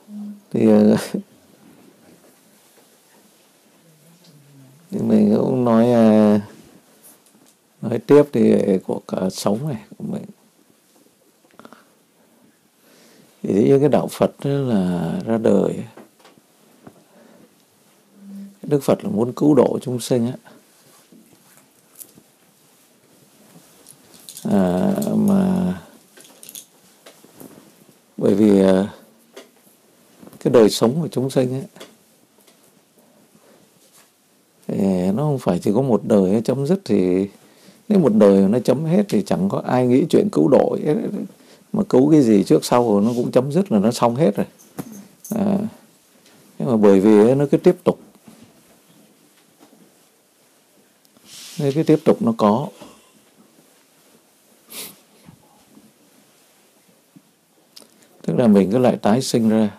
Thì thì mình cũng nói tiếp thì của cả sống này của mình. Thì cái đạo Phật đó là ra đời, Đức Phật là muốn cứu độ chúng sinh á, mà bởi vì cái đời sống của chúng sinh ấy, thì nó không phải chỉ có một đời nó chấm dứt. Thì nếu một đời nó chấm hết thì chẳng có ai nghĩ chuyện cứu độ ấy. Mà cứu cái gì trước sau rồi nó cũng chấm dứt là nó xong hết rồi. Nhưng mà bởi vì nó cứ tiếp tục, nên cái tiếp tục nó có. Tức là mình cứ lại tái sinh ra.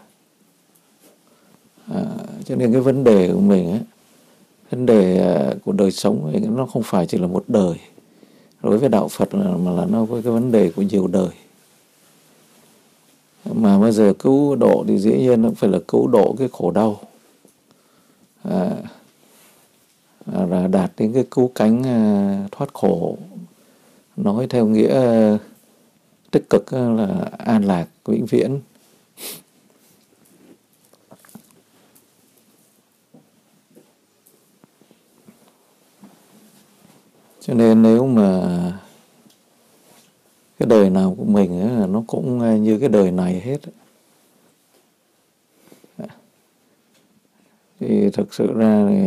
Cho nên cái vấn đề của mình ấy, vấn đề của đời sống ấy, nó không phải chỉ là một đời. Đối với đạo Phật mà là nó có cái vấn đề của nhiều đời. Mà bây giờ cứu độ thì dĩ nhiên nó phải là cứu độ cái khổ đau, là đạt đến cái cứu cánh thoát khổ. Nói theo nghĩa tích cực là an lạc vĩnh viễn. Cho nên nếu mà cái đời nào của mình ấy, nó cũng như cái đời này hết, thì thực sự ra thì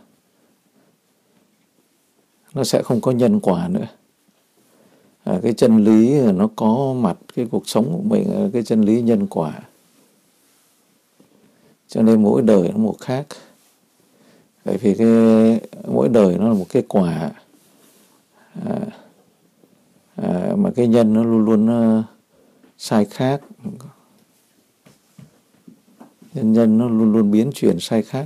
nó sẽ không có nhân quả nữa. Cái chân lý nó có mặt cái cuộc sống của mình, cái chân lý nhân quả. Cho nên mỗi đời nó một khác. Bởi vì mỗi đời nó là một cái quả, mà cái nhân nó luôn luôn sai khác. Nhân nó luôn luôn biến chuyển sai khác.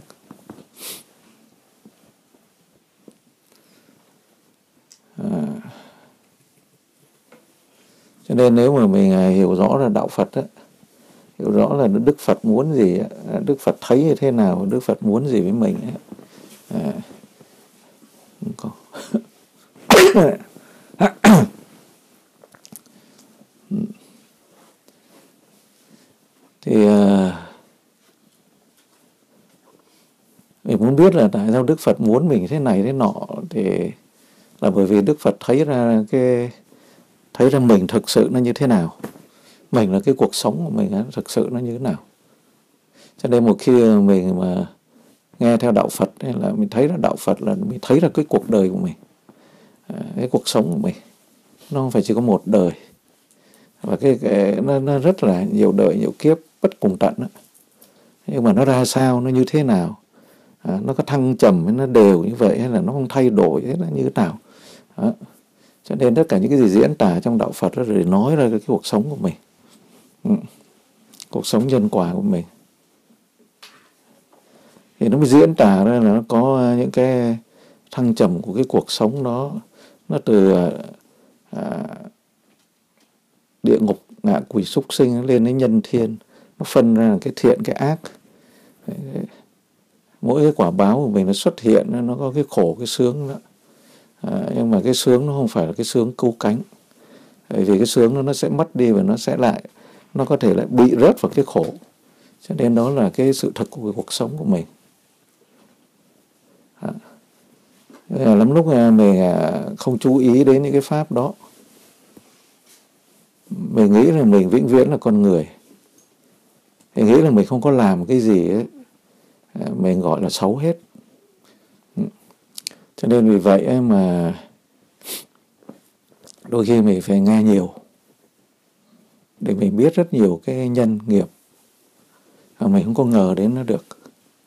Cho nên nếu mà mình hiểu rõ là đạo Phật á, hiểu rõ là Đức Phật muốn gì, Đức Phật thấy như thế nào, Đức Phật muốn gì với mình ấy. Thì mình muốn biết là tại sao Đức Phật muốn mình thế này thế nọ, thì là bởi vì Đức Phật thấy ra mình thực sự nó như thế nào, mình là cái cuộc sống của mình thực sự nó như thế nào. Cho nên một khi mình mà nghe theo đạo Phật hay là mình thấy ra đạo Phật là mình thấy ra cái cuộc đời của mình, cái cuộc sống của mình nó không phải chỉ có một đời, và nó rất là nhiều đời nhiều kiếp bất cùng tận đó. Nhưng mà nó ra sao, nó như thế nào, nó có thăng trầm, nó đều như vậy hay là nó không thay đổi, thế là như thế nào đó. Cho nên tất cả những cái gì diễn tả trong đạo Phật đó để nói ra cái cuộc sống của mình, cuộc sống nhân quả của mình, thì nó mới diễn tả ra là nó có những cái thăng trầm của cái cuộc sống đó. Nó từ địa ngục ngạ quỷ súc sinh lên đến nhân thiên, nó phân ra cái thiện cái ác. Mỗi cái quả báo của mình nó xuất hiện, nó có cái khổ cái sướng đó. Nhưng mà cái sướng nó không phải là cái sướng cứu cánh, bởi vì cái sướng nó sẽ mất đi và nó có thể lại bị rớt vào cái khổ. Cho nên đó là cái sự thật của cái cuộc sống của mình. Lắm lúc mình không chú ý đến những cái pháp đó, mình nghĩ là mình vĩnh viễn là con người, mình nghĩ là mình không có làm cái gì ấy, mình gọi là xấu hết. Cho nên vì vậy mà đôi khi mình phải nghe nhiều để mình biết rất nhiều cái nhân nghiệp mà mình không có ngờ đến nó được.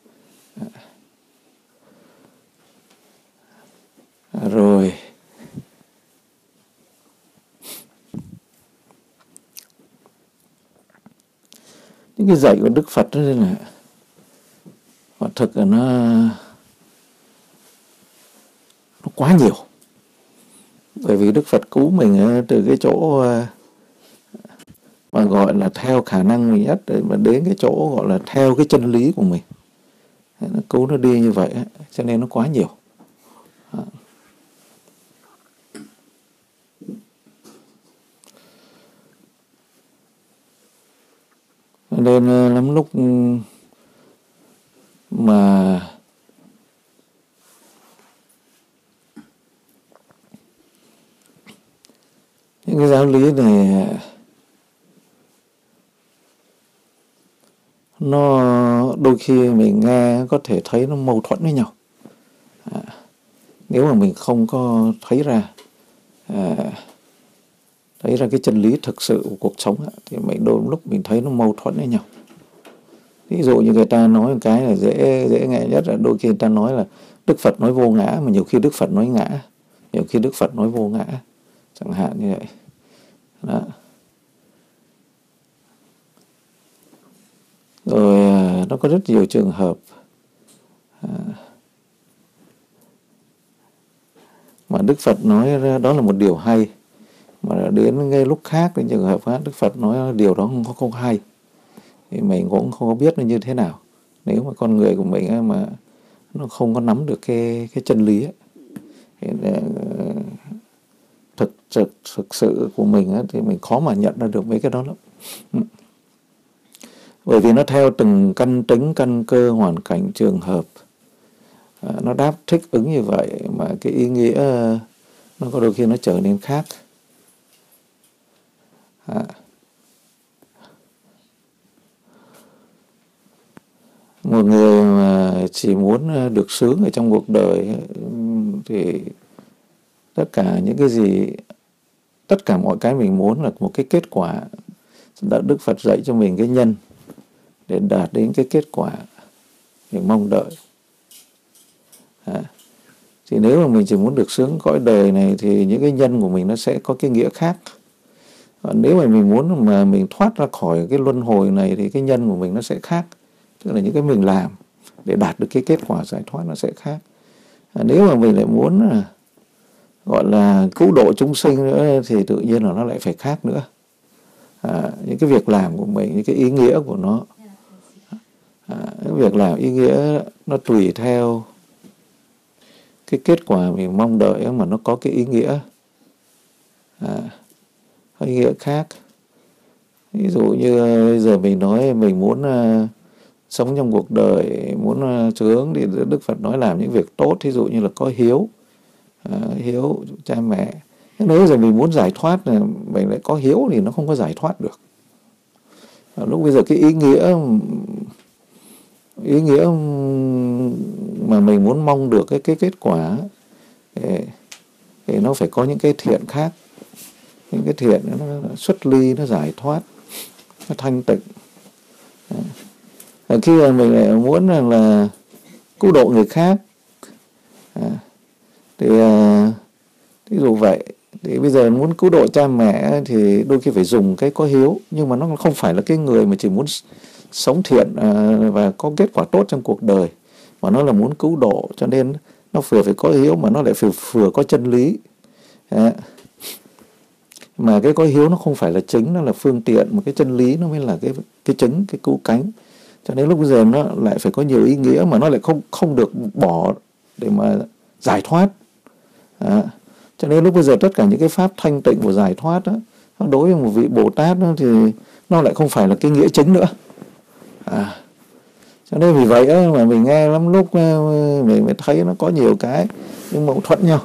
Rồi những cái dạy của Đức Phật đó là quả thực là nó quá nhiều. Bởi vì Đức Phật cứu mình từ cái chỗ mà gọi là theo khả năng mình nhất, để mà đến cái chỗ gọi là theo cái chân lý của mình. Nó cố nó đi như vậy, cho nên nó quá nhiều. Nên lắm lúc mà những cái giáo lý này nó đôi khi mình nghe có thể thấy nó mâu thuẫn với nhau. Nếu mà mình không có thấy ra cái chân lý thực sự của cuộc sống thì mình đôi lúc mình thấy nó mâu thuẫn với nhau. Ví dụ như người ta nói một cái là dễ nghe nhất là đôi khi người ta nói là Đức Phật nói vô ngã, mà nhiều khi Đức Phật nói ngã, nhiều khi Đức Phật nói vô ngã, chẳng hạn như vậy. Đó. Rồi nó có rất nhiều trường hợp mà Đức Phật nói đó là một điều hay, mà đến ngay lúc khác, đến trường hợp khác Đức Phật nói điều đó không hay, thì mình cũng không có biết nó như thế nào. Nếu mà con người của mình mà nó không có nắm được cái chân lý ấy, thì thực sự của mình thì mình khó mà nhận ra được mấy cái đó lắm. Bởi vì nó theo từng căn tính, căn cơ, hoàn cảnh, trường hợp, nó đáp thích ứng như vậy mà cái ý nghĩa nó có đôi khi nó trở nên khác. Một người mà chỉ muốn được sướng ở trong cuộc đời thì tất cả những cái gì, tất cả mọi cái mình muốn là một cái kết quả. Đức Phật dạy cho mình cái nhân để đạt đến cái kết quả mình mong đợi. Thì nếu mà mình chỉ muốn được sướng cõi đời này thì những cái nhân của mình nó sẽ có cái nghĩa khác. Còn nếu mà mình muốn mà mình thoát ra khỏi cái luân hồi này thì cái nhân của mình nó sẽ khác. Tức là những cái mình làm để đạt được cái kết quả giải thoát nó sẽ khác. Nếu mà mình lại muốn gọi là cứu độ chúng sinh nữa thì tự nhiên là nó lại phải khác nữa. Những cái việc làm của mình, những cái ý nghĩa của nó, cái việc làm ý nghĩa nó tùy theo cái kết quả mình mong đợi mà nó có cái ý nghĩa ý nghĩa khác. Ví dụ như bây giờ mình nói mình muốn sống trong cuộc đời, muốn sướng thì Đức Phật nói làm những việc tốt, thí dụ như là có hiếu, hiếu cha mẹ. Nếu giờ mình muốn giải thoát là mình lại có hiếu thì nó không có giải thoát được. Lúc bây giờ cái ý nghĩa mà mình muốn mong được cái kết quả thì nó phải có những cái thiện khác, những cái thiện nó xuất ly, nó giải thoát, nó thanh tịnh. Khi mà mình lại muốn là cứu độ người khác thì ví dụ vậy, thì bây giờ muốn cứu độ cha mẹ thì đôi khi phải dùng cái có hiếu, nhưng mà nó không phải là cái người mà chỉ muốn sống thiện và có kết quả tốt trong cuộc đời, mà nó là muốn cứu độ, cho nên nó vừa phải có hiếu mà nó lại vừa có chân lý. Mà cái có hiếu nó không phải là chính, nó là phương tiện, mà cái chân lý nó mới là cái chính, cái cứu cánh. Cho nên lúc bây giờ nó lại phải có nhiều ý nghĩa mà nó lại không được bỏ để mà giải thoát. Cho nên lúc bây giờ tất cả những cái pháp thanh tịnh của giải thoát đó, đối với một vị Bồ Tát đó, thì nó lại không phải là cái nghĩa chính nữa. Cho nên vì vậy mà mình nghe lắm lúc mình mới thấy nó có nhiều cái nhưng mâu thuẫn nhau.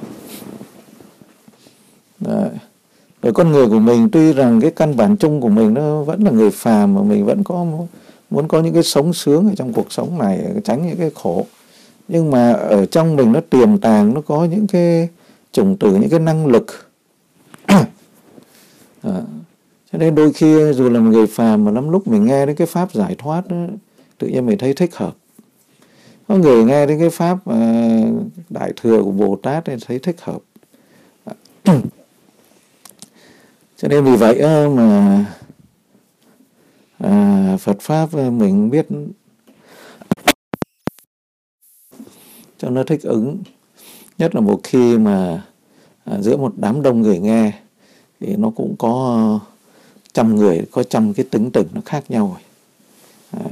Rồi con người của mình tuy rằng cái căn bản chung của mình nó vẫn là người phàm, mà mình vẫn muốn có những cái sống sướng ở trong cuộc sống này, tránh những cái khổ. Nhưng mà ở trong mình nó tiềm tàng, nó có những cái chủng tử, những cái năng lực. Cho nên đôi khi dù là một người phàm mà lắm lúc mình nghe đến cái pháp giải thoát đó, tự nhiên mình thấy thích hợp. Có người nghe đến cái pháp đại thừa của Bồ Tát thì thấy thích hợp. Cho nên vì vậy mà Phật Pháp mình biết cho nó thích ứng. Nhất là một khi mà giữa một đám đông người nghe thì nó cũng có trăm người có trăm cái tính tình nó khác nhau rồi.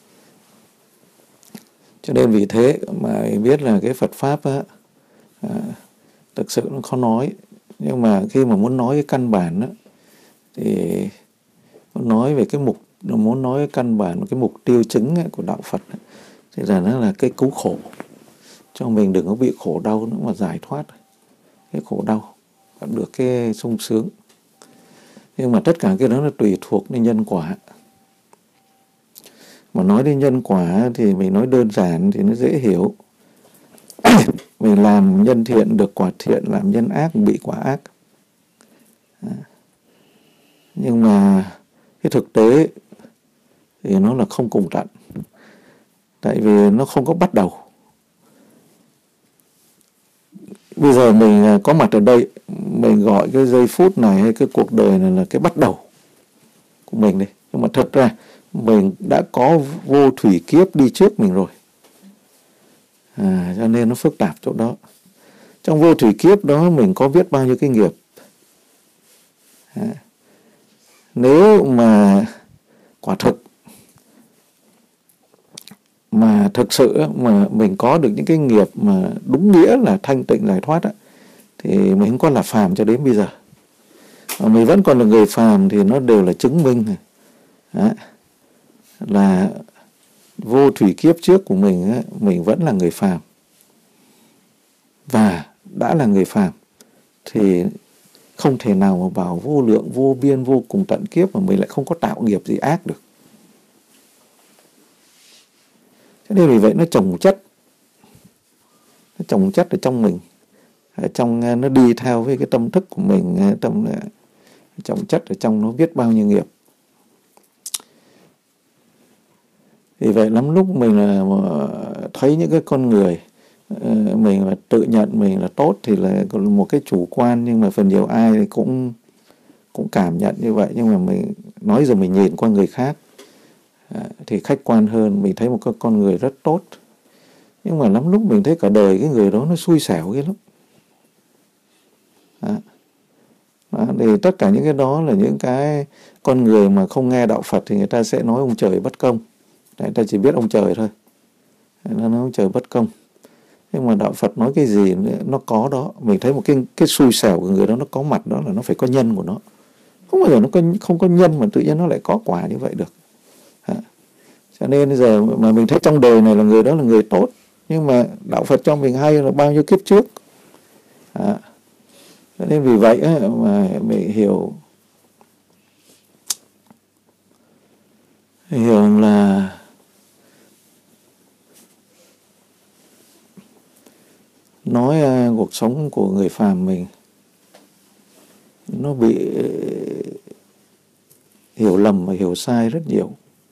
Cho nên vì thế mà mình biết là cái Phật Pháp á, thực sự nó khó nói. Nhưng mà khi mà muốn nói cái căn bản á, thì muốn nói về cái muốn nói cái căn bản, cái mục tiêu chính của đạo Phật á, thì là nó là cái cứu khổ. Cho mình đừng có bị khổ đau nữa mà giải thoát cái khổ đau, được cái sung sướng. Nhưng mà tất cả cái đó là tùy thuộc đến nhân quả. Mà nói đến nhân quả thì mình nói đơn giản thì nó dễ hiểu. Mình làm nhân thiện được quả thiện, làm nhân ác bị quả ác. Nhưng mà cái thực tế thì nó là không cùng tận. Tại vì nó không có bắt đầu. Bây giờ mình có mặt ở đây, mình gọi cái giây phút này hay cái cuộc đời này là cái bắt đầu của mình đi. Nhưng mà thật ra mình đã có vô thủy kiếp đi trước mình rồi. Cho nên nó phức tạp chỗ đó. Trong vô thủy kiếp đó mình có biết bao nhiêu cái nghiệp. Nếu mà quả thực mà thực sự mà mình có được những cái nghiệp mà đúng nghĩa là thanh tịnh giải thoát á, thì mình không có là phàm cho đến bây giờ. Mà mình vẫn còn là người phàm thì nó đều là chứng minh là vô thủy kiếp trước của mình á, mình vẫn là người phàm. Và đã là người phàm thì không thể nào mà bảo vô lượng, vô biên, vô cùng tận kiếp mà mình lại không có tạo nghiệp gì ác được. Cho nên vì vậy nó chồng chất. Nó chồng chất ở trong mình. Ở trong nó đi theo với cái tâm thức của mình, chồng chất ở trong nó biết bao nhiêu nghiệp. Vì vậy lắm lúc mình là thấy những cái con người mình là tự nhận mình là tốt thì là một cái chủ quan, nhưng mà phần nhiều ai thì cũng cảm nhận như vậy. Nhưng mà mình nói rồi mình nhìn qua người khác thì khách quan hơn, mình thấy một cái con người rất tốt. Nhưng mà lắm lúc mình thấy cả đời cái người đó nó xui xẻo ghê lắm. Thì tất cả những cái đó là những cái con người mà không nghe đạo Phật thì người ta sẽ nói ông trời bất công. Người ta chỉ biết ông trời thôi. Nó nói ông trời bất công. Nhưng mà đạo Phật nói cái gì nó có đó. Mình thấy một cái xui xẻo của người đó nó có mặt đó là nó phải có nhân của nó. Không bao giờ nó không có nhân mà tự nhiên nó lại có quả như vậy được. Cho nên bây giờ mà mình thấy trong đời này là người đó là người tốt. Nhưng mà đạo Phật cho mình hay là bao nhiêu kiếp trước. Cho nên vì vậy mà mình hiểu là nói cuộc sống của người phàm mình nó bị hiểu lầm và hiểu sai rất nhiều.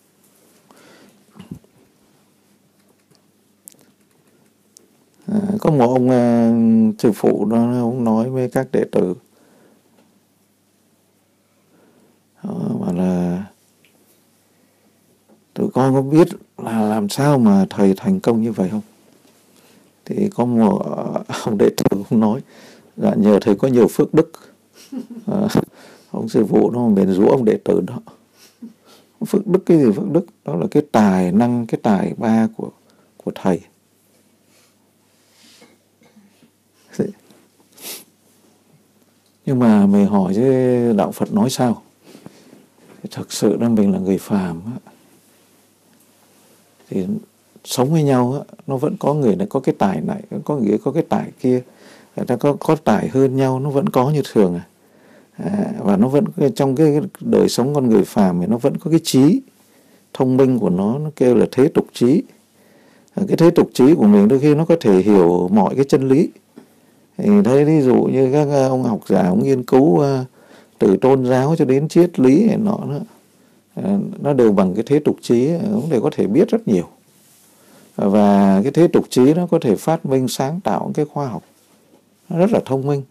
Có một ông sư phụ đó, ông nói với các đệ tử bảo là tụi con có biết là làm sao mà thầy thành công như vậy không? Thì có một ông đệ tử ông nói là nhờ thầy có nhiều phước đức. Ông sư phụ nó mền rủa ông đệ tử đó. Phước đức cái gì phước đức? Đó là cái tài năng, cái tài ba của thầy. Nhưng mà mình hỏi chứ đạo Phật nói sao? Thì thực sự là mình là người phàm thì sống với nhau nó vẫn có người này có cái tài này, có người có cái tài kia, người ta có tài hơn nhau, nó vẫn có như thường và nó vẫn trong cái đời sống con người phàm thì nó vẫn có cái trí thông minh của nó kêu là thế tục trí. Cái thế tục trí của mình đôi khi nó có thể hiểu mọi cái chân lý. Thì thấy ví dụ như các ông học giả ông nghiên cứu từ tôn giáo cho đến triết lý này nọ nó đều bằng cái thế tục trí, ông đều có thể biết rất nhiều. Và cái thế tục trí nó có thể phát minh sáng tạo cái khoa học, nó rất là thông minh.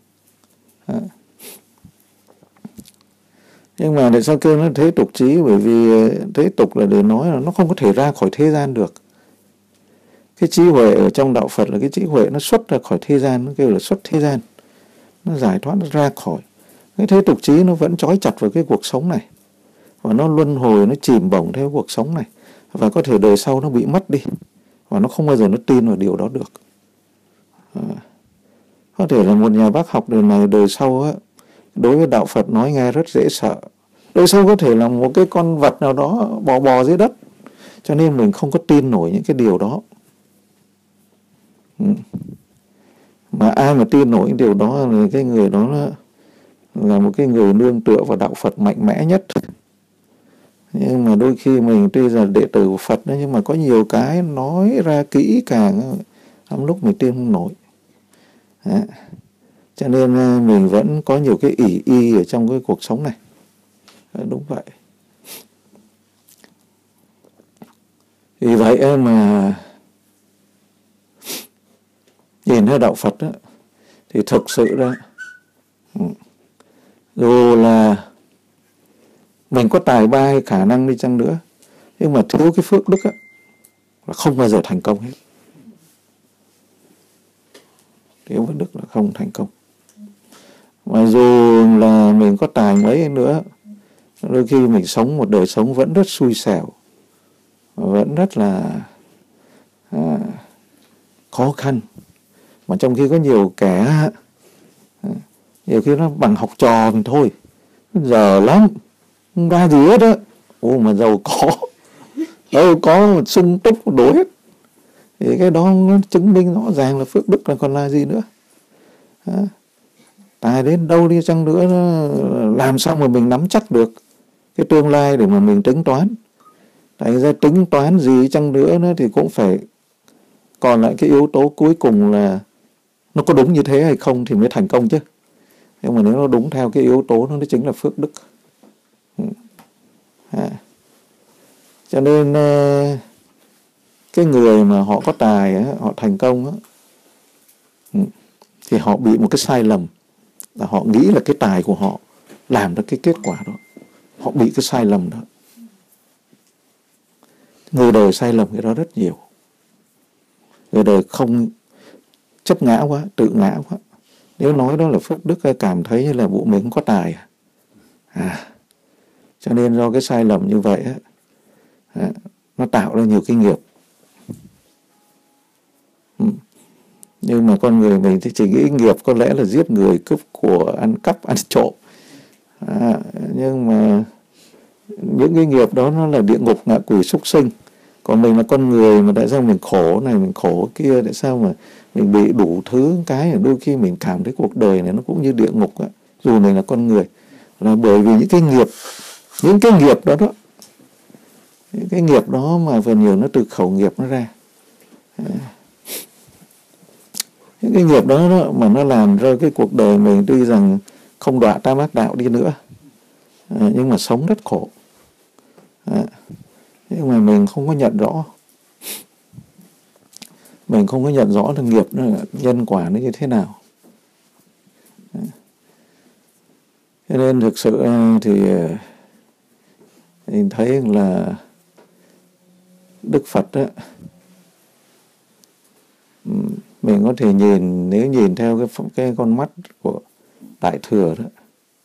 Nhưng mà tại sao kêu nó thế tục trí? Bởi vì thế tục là để nói là nó không có thể ra khỏi thế gian được. Cái trí huệ ở trong đạo Phật là cái trí huệ nó xuất ra khỏi thế gian, nó kêu là xuất thế gian, nó giải thoát, nó ra khỏi. Cái thế tục trí nó vẫn trói chặt vào cái cuộc sống này. và nó luân hồi, nó chìm bổng theo cuộc sống này, và có thể đời sau nó bị mất đi, và nó không bao giờ nó tin vào điều đó được. Có thể là một nhà bác học đời này, đời sau á, đối với đạo Phật nói nghe rất dễ sợ. Đời sau có thể là một cái con vật nào đó bò dưới đất, cho nên mình không có tin nổi những cái điều đó. Mà ai mà tin nổi những điều đó thì cái người đó là một cái người nương tựa vào đạo Phật mạnh mẽ nhất. Nhưng mà đôi khi mình tuy là đệ tử của Phật đó, nhưng mà có nhiều cái nói ra kỹ càng, lắm lúc mình tin không nổi. Đó. Cho nên mình vẫn có nhiều cái ỷ y ở trong cái cuộc sống này. Đúng vậy. Vì vậy mà nhìn theo đạo Phật đó, thì thực sự ra dù là mình có tài ba hay khả năng đi chăng nữa, nhưng mà thiếu cái phước đức á, là không bao giờ thành công hết. Thiếu phước đức là không thành công. Mà dù là mình có tài mấy nữa, đôi khi mình sống một đời sống vẫn rất xui xẻo, vẫn rất là khó khăn. Mà trong khi có nhiều kẻ, nhiều khi nó bằng học trò mình thôi, giờ lắm, không ra gì hết á. Mà giàu có sung túc đủ hết. Thì cái đó nó chứng minh rõ ràng là phước đức là còn là gì nữa. Tài đến đâu đi chăng nữa, làm sao mà mình nắm chắc được cái tương lai để mà mình tính toán. Tại ra tính toán gì chăng nữa thì cũng phải còn lại cái yếu tố cuối cùng là nó có đúng như thế hay không thì mới thành công chứ. Nhưng mà nếu nó đúng theo cái yếu tố đó, nó chính là phước đức. Cho nên cái người mà họ có tài, họ thành công, thì họ bị một cái sai lầm là họ nghĩ là cái tài của họ làm ra cái kết quả đó. Họ bị cái sai lầm đó. Người đời sai lầm cái đó rất nhiều. Người đời không chấp ngã quá, tự ngã quá. Nếu nói đó là phước đức, cảm thấy như là bộ mình không có tài. Cho nên do cái sai lầm như vậy nó tạo ra nhiều cái nghiệp. Nhưng mà con người mình thì chỉ nghĩ nghiệp có lẽ là giết người, cướp của, ăn cắp, ăn trộm. Nhưng mà những cái nghiệp đó nó là địa ngục, ngạ quỷ, súc sinh. Còn mình là con người mà tại sao mình khổ này, mình khổ kia, tại sao mà mình bị đủ thứ cái, đôi khi mình cảm thấy cuộc đời này nó cũng như địa ngục á, dù mình là con người, là bởi vì những cái nghiệp đó, những cái nghiệp đó mà phần nhiều nó từ khẩu nghiệp nó ra. Những cái nghiệp đó mà nó làm cho cái cuộc đời mình tuy rằng không đọa tam ác đạo đi nữa, nhưng mà sống rất khổ. Nhưng mà mình không có nhận rõ. Mình không có nhận rõ là nghiệp nó, nhân quả nó như thế nào. Cho nên thực sự thì mình thấy là Đức Phật đó, mình có thể nhìn, nếu nhìn theo cái con mắt của Đại Thừa đó,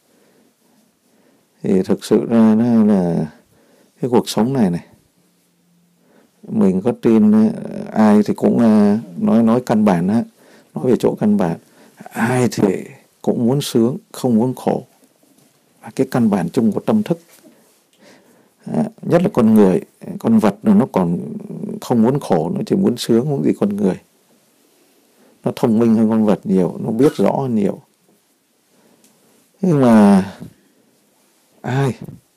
thì thực sự ra nó là cái cuộc sống này mình có tin ai thì cũng nói căn bản nói về chỗ căn bản, ai thì cũng muốn sướng, không muốn khổ. Cái căn bản chung của tâm thức, nhất là con người, con vật nó còn không muốn khổ, nó chỉ muốn sướng, muốn gì con người. Nó thông minh hơn con vật nhiều, nó biết rõ hơn nhiều. Nhưng mà ai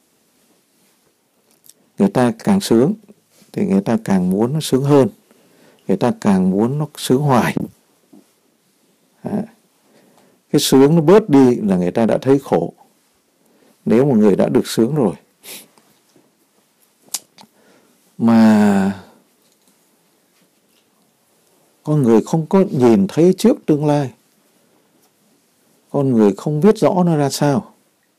người ta càng sướng thì người ta càng muốn nó sướng hơn, người ta càng muốn nó sướng hoài. Cái sướng nó bớt đi là người ta đã thấy khổ. Nếu một người đã được sướng rồi mà con người không có nhìn thấy trước tương lai, con người không biết rõ nó ra sao,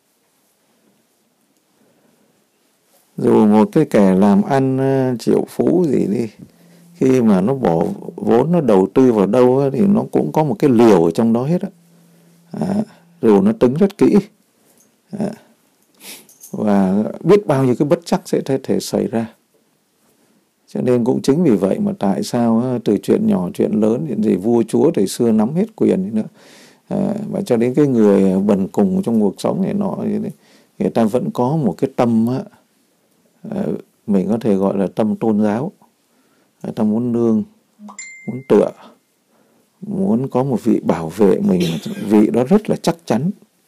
dù một cái kẻ làm ăn triệu phú gì đi, khi mà nó bỏ vốn, nó đầu tư vào đâu thì nó cũng có một cái liều ở trong đó hết á. Rồi nó tính rất kỹ. và biết bao nhiêu cái bất trắc sẽ thể xảy ra. Cho nên cũng chính vì vậy mà tại sao từ chuyện nhỏ chuyện lớn, chuyện gì vua chúa thời xưa nắm hết quyền nữa, và cho đến cái người bần cùng trong cuộc sống này nọ, người ta vẫn có một cái tâm mình có thể gọi là tâm tôn giáo. Người ta muốn nương, muốn tựa, muốn có một vị bảo vệ mình, vị đó rất là chắc chắn.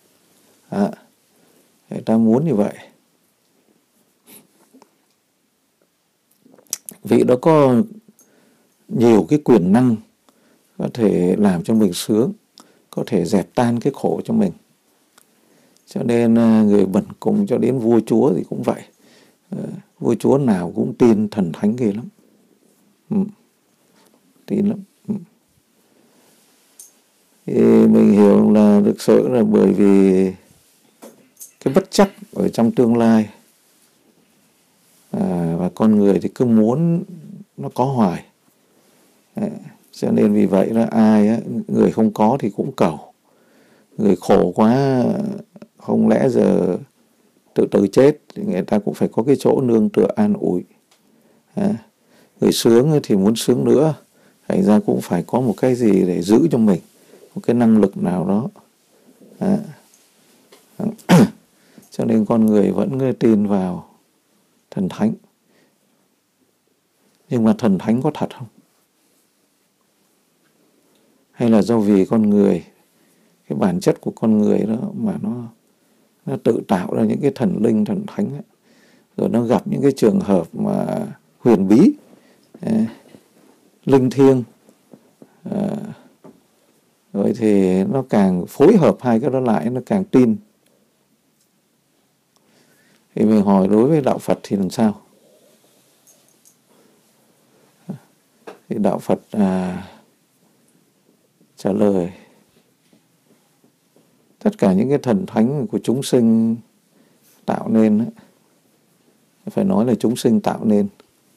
Người ta muốn như vậy. Vị đó có nhiều cái quyền năng, có thể làm cho mình sướng, có thể dẹp tan cái khổ cho mình. Cho nên người bần cùng cho đến vua chúa thì cũng vậy. Vua chúa nào cũng tin thần thánh ghê lắm. Tin lắm. Thì mình hiểu là thực sự là bởi vì cái bất chắc ở trong tương lai, và con người thì cứ muốn nó có hoài. Cho nên vì vậy là ai người không có thì cũng cầu. Người khổ quá, không lẽ giờ tự tử chết, thì người ta cũng phải có cái chỗ nương tựa an ủi. Người sướng thì muốn sướng nữa, thành ra cũng phải có một cái gì để giữ cho mình, một cái năng lực nào đó. Cho nên con người vẫn tin vào thần thánh. Nhưng mà thần thánh có thật không? Hay là do vì con người, cái bản chất của con người đó mà nó tự tạo ra những cái thần linh, thần thánh ấy. Rồi nó gặp những cái trường hợp mà huyền bí, linh thiêng, rồi thì nó càng phối hợp hai cái đó lại, nó càng tin. Thì mình hỏi đối với đạo Phật thì làm sao? Thì đạo Phật trả lời tất cả những cái thần thánh của chúng sinh tạo nên, phải nói là chúng sinh tạo nên.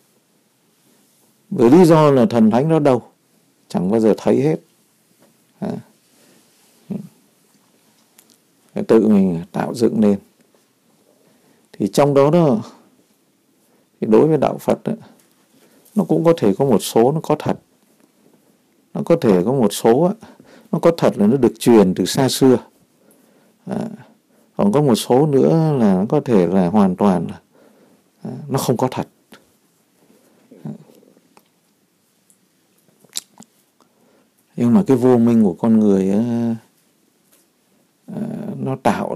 Bởi lý do là thần thánh đó đâu, chẳng bao giờ thấy hết. Tự mình tạo dựng nên. Thì trong đó thì đối với đạo Phật nó cũng có thể có một số nó có thật. Nó có thể có một số nó có thật là nó được truyền từ xa xưa. Còn có một số nữa là nó có thể là hoàn toàn là nó không có thật. Nhưng mà cái vô minh của con người nó tạo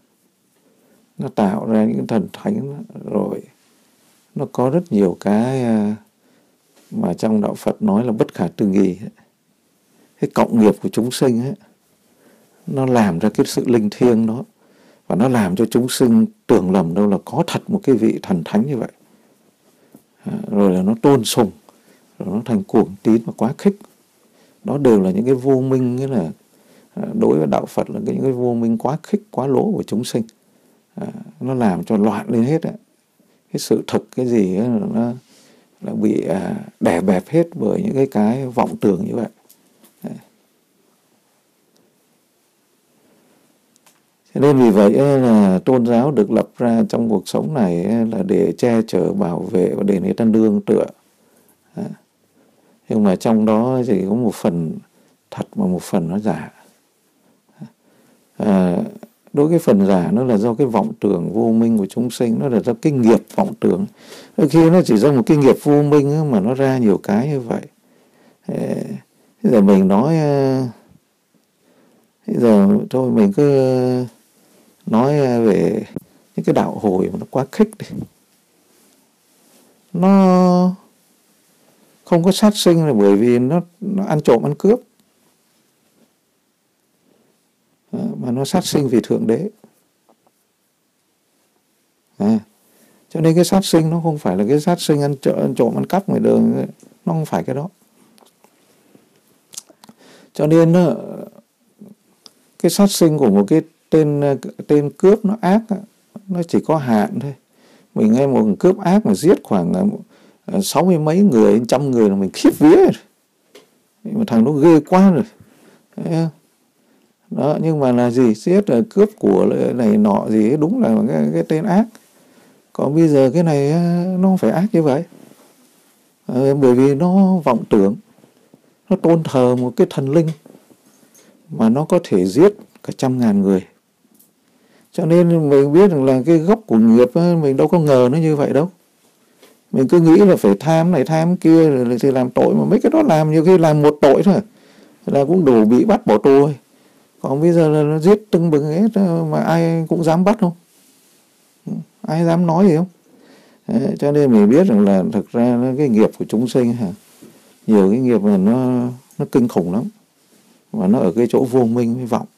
ra những thần thánh, rồi nó có rất nhiều cái mà trong đạo Phật nói là bất khả tư nghị. Cái cộng nghiệp của chúng sinh ấy, nó làm ra cái sự linh thiêng đó, và nó làm cho chúng sinh tưởng lầm đâu là có thật một cái vị thần thánh như vậy. Rồi là nó tôn sùng, rồi nó thành cuồng tín và quá khích. Đó đều là những cái vô minh, nghĩa là đối với đạo Phật là những cái vô minh quá khích, quá lỗ của chúng sinh. Nó làm cho loạn lên hết. Cái sự thực cái gì ấy, nó bị đè bẹp hết bởi những cái vọng tưởng như vậy. Cho nên vì vậy là tôn giáo được lập ra trong cuộc sống này là để che chở, bảo vệ và để người ta nương tựa. Nhưng mà trong đó chỉ có một phần thật và một phần nó giả. Đối với phần giả nó là do cái vọng tưởng vô minh của chúng sinh, nó là do cái nghiệp vọng tưởng. Đôi khi nó chỉ do một cái nghiệp vô minh mà nó ra nhiều cái như vậy. Bây giờ mình nói, bây giờ thôi mình cứ nói về những cái đạo hồi mà nó quá khích đi. Nó không có sát sinh là bởi vì nó ăn trộm ăn cướp, mà nó sát sinh vì Thượng Đế. Cho nên cái sát sinh nó không phải là cái sát sinh ăn trộm ăn cắp ngoài đường, nó không phải cái đó. Cho nên cái sát sinh của một cái tên cướp nó ác, nó chỉ có hạn thôi. Mình nghe một cướp ác mà giết khoảng 60 mấy người, 100 người là mình khiếp vía rồi. Mà thằng nó ghê quá rồi. Đó, nhưng mà là gì, giết là cướp của này nọ gì, đúng là cái tên ác. Còn bây giờ cái này nó không phải ác như vậy. Bởi vì nó vọng tưởng, nó tôn thờ một cái thần linh mà nó có thể giết cả 100.000 người. Cho nên mình biết rằng là cái gốc của nghiệp mình đâu có ngờ nó như vậy đâu. Mình cứ nghĩ là phải tham này tham kia rồi thì làm tội, mà mấy cái đó làm nhiều khi làm một tội thôi là cũng đủ bị bắt bỏ tù rồi. Còn bây giờ là nó giết tưng bừng hết mà ai cũng dám bắt không? Ai dám nói gì không? Đấy, cho nên mình biết rằng là thực ra cái nghiệp của chúng sinh nhiều cái nghiệp mà nó kinh khủng lắm, và nó ở cái chỗ vô minh với vọng.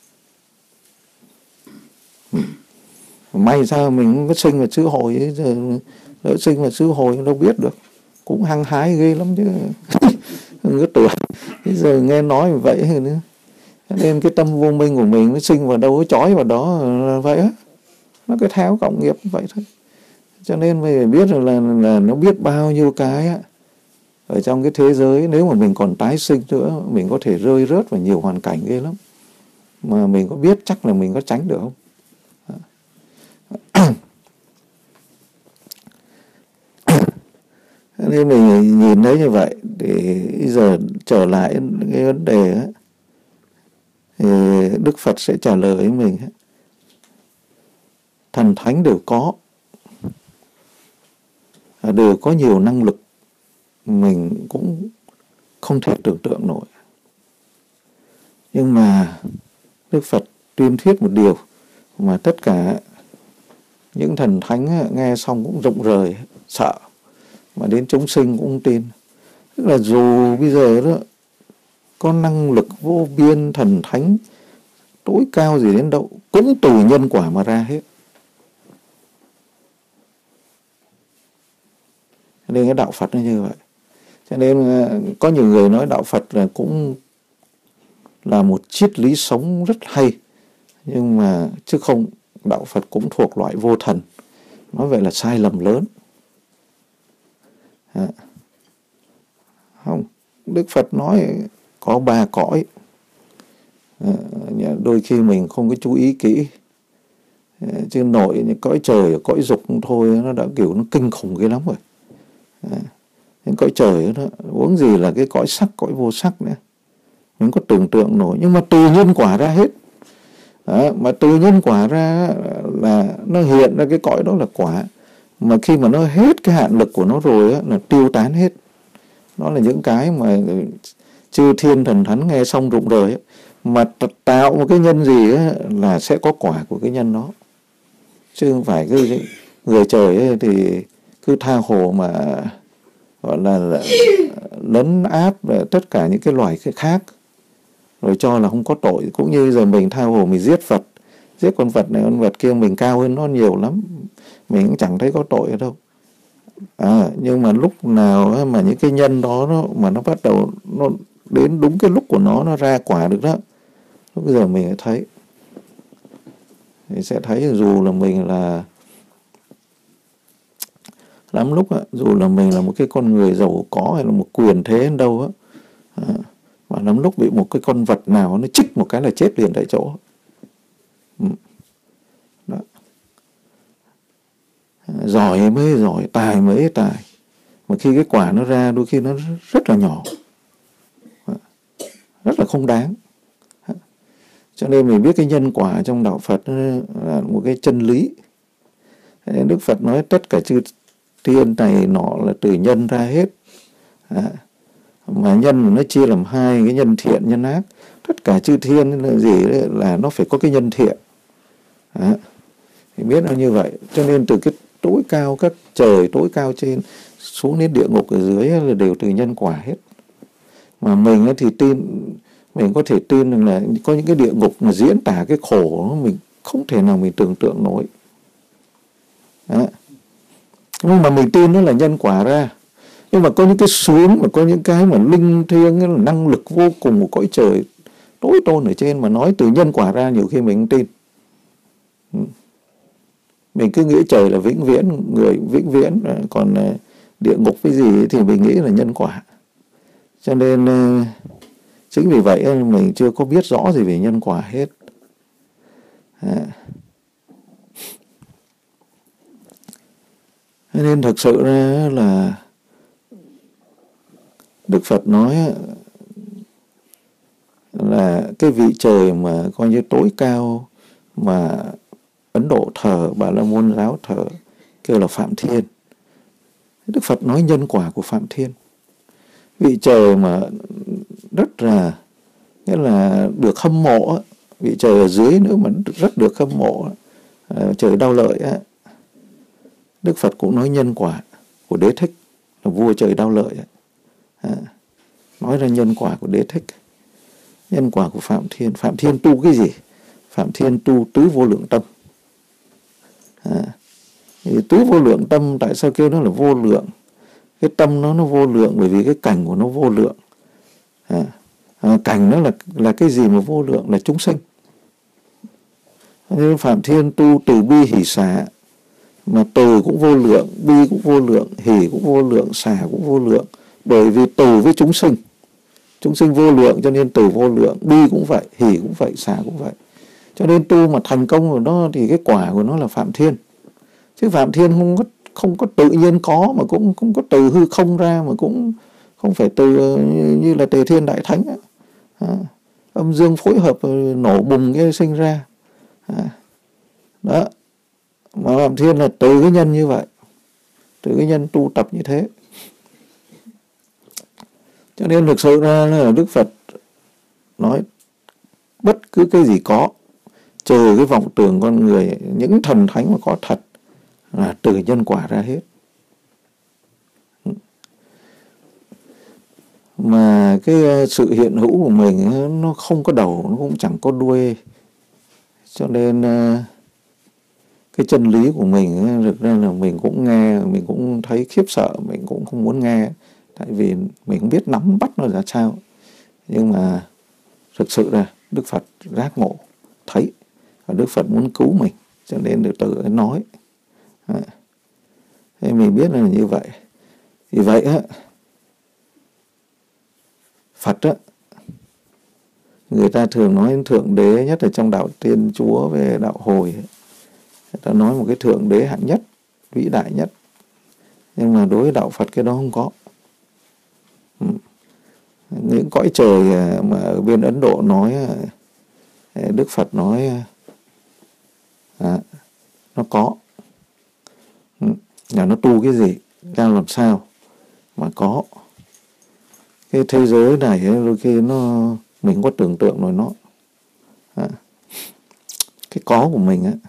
May sao mình có sinh vào xứ Hồi ấy, giờ lỡ sinh vào xứ Hồi đâu biết được, cũng hăng hái ghê lắm chứ. Cái tuổi bây giờ nghe nói vậy nữa, nên cái tâm vô minh của mình nó sinh vào đâu có chói vào đó là vậy á, nó cứ theo cộng nghiệp vậy thôi. Cho nên mình phải biết rằng là nó biết bao nhiêu cái á, ở trong cái thế giới, nếu mà mình còn tái sinh nữa, mình có thể rơi rớt vào nhiều hoàn cảnh ghê lắm, mà mình có biết chắc là mình có tránh được không? Nên mình nhìn thấy như vậy, thì giờ trở lại cái vấn đề ấy, thì Đức Phật sẽ trả lời với mình, thần thánh đều có nhiều năng lực mình cũng không thể tưởng tượng nổi. Nhưng mà Đức Phật tuyên thuyết một điều mà tất cả những thần thánh nghe xong cũng rụng rời, sợ, mà đến chúng sinh cũng không tin. Tức là dù bây giờ đó có năng lực vô biên, thần thánh tối cao gì đến đâu, cũng từ nhân quả mà ra hết. Nên cái đạo Phật nó như vậy. Cho nên có nhiều người nói đạo Phật là cũng là một triết lý sống rất hay, nhưng mà chứ không, đạo Phật cũng thuộc loại vô thần. Nói vậy là sai lầm lớn. Không, Đức Phật nói có 3 cõi. Đôi khi mình không có chú ý kỹ, chứ nội những cõi trời, cõi dục thôi nó đã kiểu nó kinh khủng ghê lắm rồi. Những cõi trời đó, uống gì là cái cõi sắc, cõi vô sắc nữa, mình có tưởng tượng nổi. Nhưng mà từ nhân quả ra hết. Mà từ nhân quả ra là nó hiện ra cái cõi đó là quả, mà khi mà nó hết cái hạn lực của nó rồi á, là tiêu tán hết. Đó là những cái mà chư thiên thần thánh nghe xong rụng rời ấy. Mà tạo một cái nhân gì ấy, là sẽ có quả của cái nhân đó, chứ không phải cứ người trời ấy thì cứ tha hồ mà gọi là lấn áp tất cả những cái loài khác, rồi cho là không có tội. Cũng như giờ mình tha hồ mình giết Phật, giết con vật này con vật kia, mình cao hơn nó nhiều lắm, mình cũng chẳng thấy có tội ở đâu. Nhưng mà lúc nào mà những cái nhân đó mà nó bắt đầu nó đến đúng cái lúc của nó ra quả được đó, lúc bây giờ mình thấy, thì sẽ thấy dù là mình là lắm lúc dù là mình là một cái con người giàu có hay là một quyền thế đến đâu á, mà lắm lúc bị một cái con vật nào nó chích một cái là chết liền tại chỗ. Đó. Giỏi mới giỏi, tài mới tài, mà khi cái quả nó ra đôi khi nó rất là nhỏ, rất là không đáng. Cho nên mình biết cái nhân quả trong đạo Phật là một cái chân lý. Đức Phật nói tất cả chư thiên này nọ là từ nhân ra hết. Mà nhân nó chia làm 2, cái nhân thiện, nhân ác. Tất cả chư thiên là gì đấy, là nó phải có cái nhân thiện. Thì biết nó như vậy. Cho nên từ cái tối cao, các trời tối cao trên xuống đến địa ngục ở dưới là đều từ nhân quả hết. Mà mình thì tin, mình có thể tin rằng là có những cái địa ngục mà diễn tả cái khổ mình không thể nào mình tưởng tượng nổi. Nhưng mà mình tin nó là nhân quả ra. Nhưng mà có những cái xuống, mà có những cái mà linh thiêng, năng lực vô cùng của cõi trời tối tôn ở trên mà nói từ nhân quả ra, nhiều khi mình không tin. Mình cứ nghĩ trời là vĩnh viễn, người vĩnh viễn, còn địa ngục cái gì thì mình nghĩ là nhân quả. Cho nên Chính vì vậy mình chưa có biết rõ gì về nhân quả hết. Nên thực sự ra là Đức Phật nói là cái vị trời mà coi như tối cao mà Ấn Độ thờ, Bà La Môn giáo thờ, kêu là Phạm Thiên. Đức Phật nói nhân quả của Phạm Thiên. Vị trời mà rất là, nghĩa là được hâm mộ, vị trời ở dưới nữa mà rất được hâm mộ, trời Đao Lợi á. Đức Phật cũng nói nhân quả của Đế Thích, là vua trời Đao Lợi á. Nói ra nhân quả của Đế Thích, nhân quả của Phạm Thiên. Phạm Thiên tu cái gì? Phạm Thiên tu tứ vô lượng tâm. Tứ vô lượng tâm, tại sao kêu nó là vô lượng? Cái tâm nó vô lượng bởi vì cái cảnh của nó vô lượng. Cảnh nó là cái gì mà vô lượng? Là chúng sinh. Nên Phạm Thiên tu từ bi hỷ xả, mà từ cũng vô lượng, bi cũng vô lượng, hỷ cũng vô lượng, xả cũng vô lượng. Bởi vì từ với chúng sinh vô lượng cho nên từ vô lượng, bi cũng vậy, hỷ cũng vậy, xả cũng vậy. Cho nên tu mà thành công của nó thì cái quả của nó là Phạm Thiên. Chứ Phạm Thiên không có tự nhiên có, mà cũng không có từ hư không ra, mà cũng không phải từ như là Tề Thiên Đại Thánh ấy. Âm dương phối hợp nổ bùng cái sinh ra. Đó. Mà Phạm Thiên là từ cái nhân như vậy, từ cái nhân tu tập như thế. Cho nên thực sự ra là Đức Phật nói bất cứ cái gì có, trừ cái vọng tưởng con người, những thần thánh mà có thật là từ nhân quả ra hết. Mà cái sự hiện hữu của mình nó không có đầu, nó cũng chẳng có đuôi. Cho nên cái chân lý của mình thực ra là mình cũng nghe, mình cũng thấy khiếp sợ, mình cũng không muốn nghe. Tại vì mình không biết nắm bắt nó ra sao. Nhưng mà thực sự là Đức Phật giác ngộ, thấy, và Đức Phật muốn cứu mình, cho nên được tự nói. Thế mình biết là như vậy. Vì vậy á, Phật á, người ta thường nói Thượng Đế, nhất là trong đạo Thiên Chúa về đạo Hồi, người ta nói một cái Thượng Đế hạng nhất, vĩ đại nhất. Nhưng mà đối với đạo Phật cái đó không có. Những cõi trời mà ở bên Ấn Độ nói, Đức Phật nói nó có. Là nó tu cái gì, ra làm sao mà có. Cái thế giới này đôi khi mình không có tưởng tượng nổi nó. Cái có của mình á,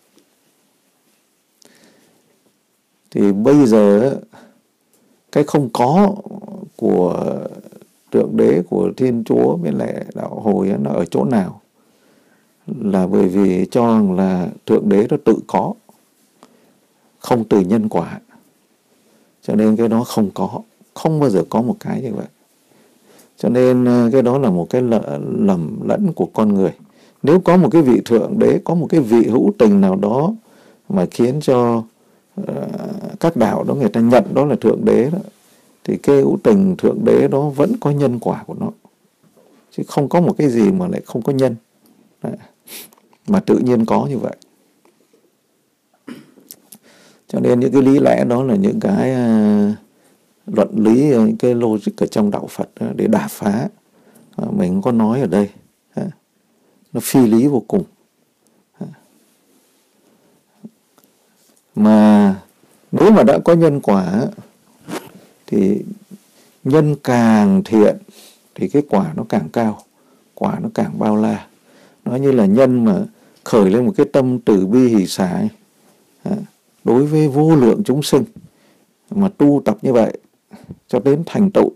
thì bây giờ cái không có của Thượng Đế, của Thiên Chúa với lại đạo Hồi nó ở chỗ nào? Là bởi vì cho là Thượng Đế nó tự có, không từ nhân quả, cho nên cái đó không có, không bao giờ có một cái như vậy. Cho nên cái đó là một cái lầm lẫn của con người. Nếu có một cái vị Thượng Đế, có một cái vị hữu tình nào đó mà khiến cho các đạo đó người ta nhận đó là Thượng Đế đó, thì cái hữu tình Thượng Đế đó vẫn có nhân quả của nó. Chứ không có một cái gì mà lại không có nhân. Mà tự nhiên có như vậy. Cho nên những cái lý lẽ đó là những cái luận lý, những cái logic ở trong đạo Phật để đả phá. Mình có nói ở đây. Nó phi lý vô cùng. Mà nếu mà đã có nhân quả thì nhân càng thiện thì cái quả nó càng cao, quả nó càng bao la. Nó như là nhân mà khởi lên một cái tâm từ bi hỷ xả đối với vô lượng chúng sinh, mà tu tập như vậy cho đến thành tựu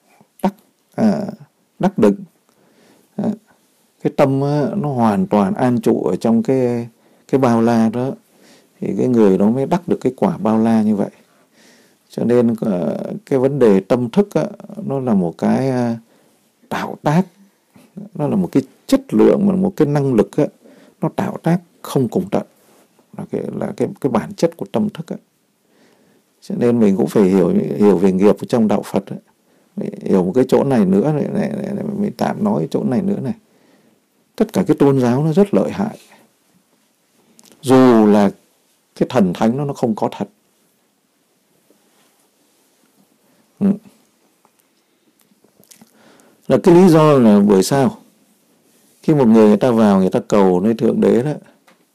đắc định, cái tâm nó hoàn toàn an trụ ở trong cái bao la đó, thì cái người đó mới đắc được cái quả bao la như vậy. Cho nên cái vấn đề tâm thức nó là một cái tạo tác, nó là một cái chất lượng, mà một cái năng lực nó tạo tác không cùng tận, là cái bản chất của tâm thức. Cho nên mình cũng phải hiểu về nghiệp trong đạo Phật. Hiểu một cái chỗ này nữa mình tạm nói chỗ này nữa này. Tất cả cái tôn giáo nó rất lợi hại. Dù là cái thần thánh nó không có thật. Là cái lý do là bởi sao? Khi một người ta vào, người ta cầu nơi Thượng Đế đó,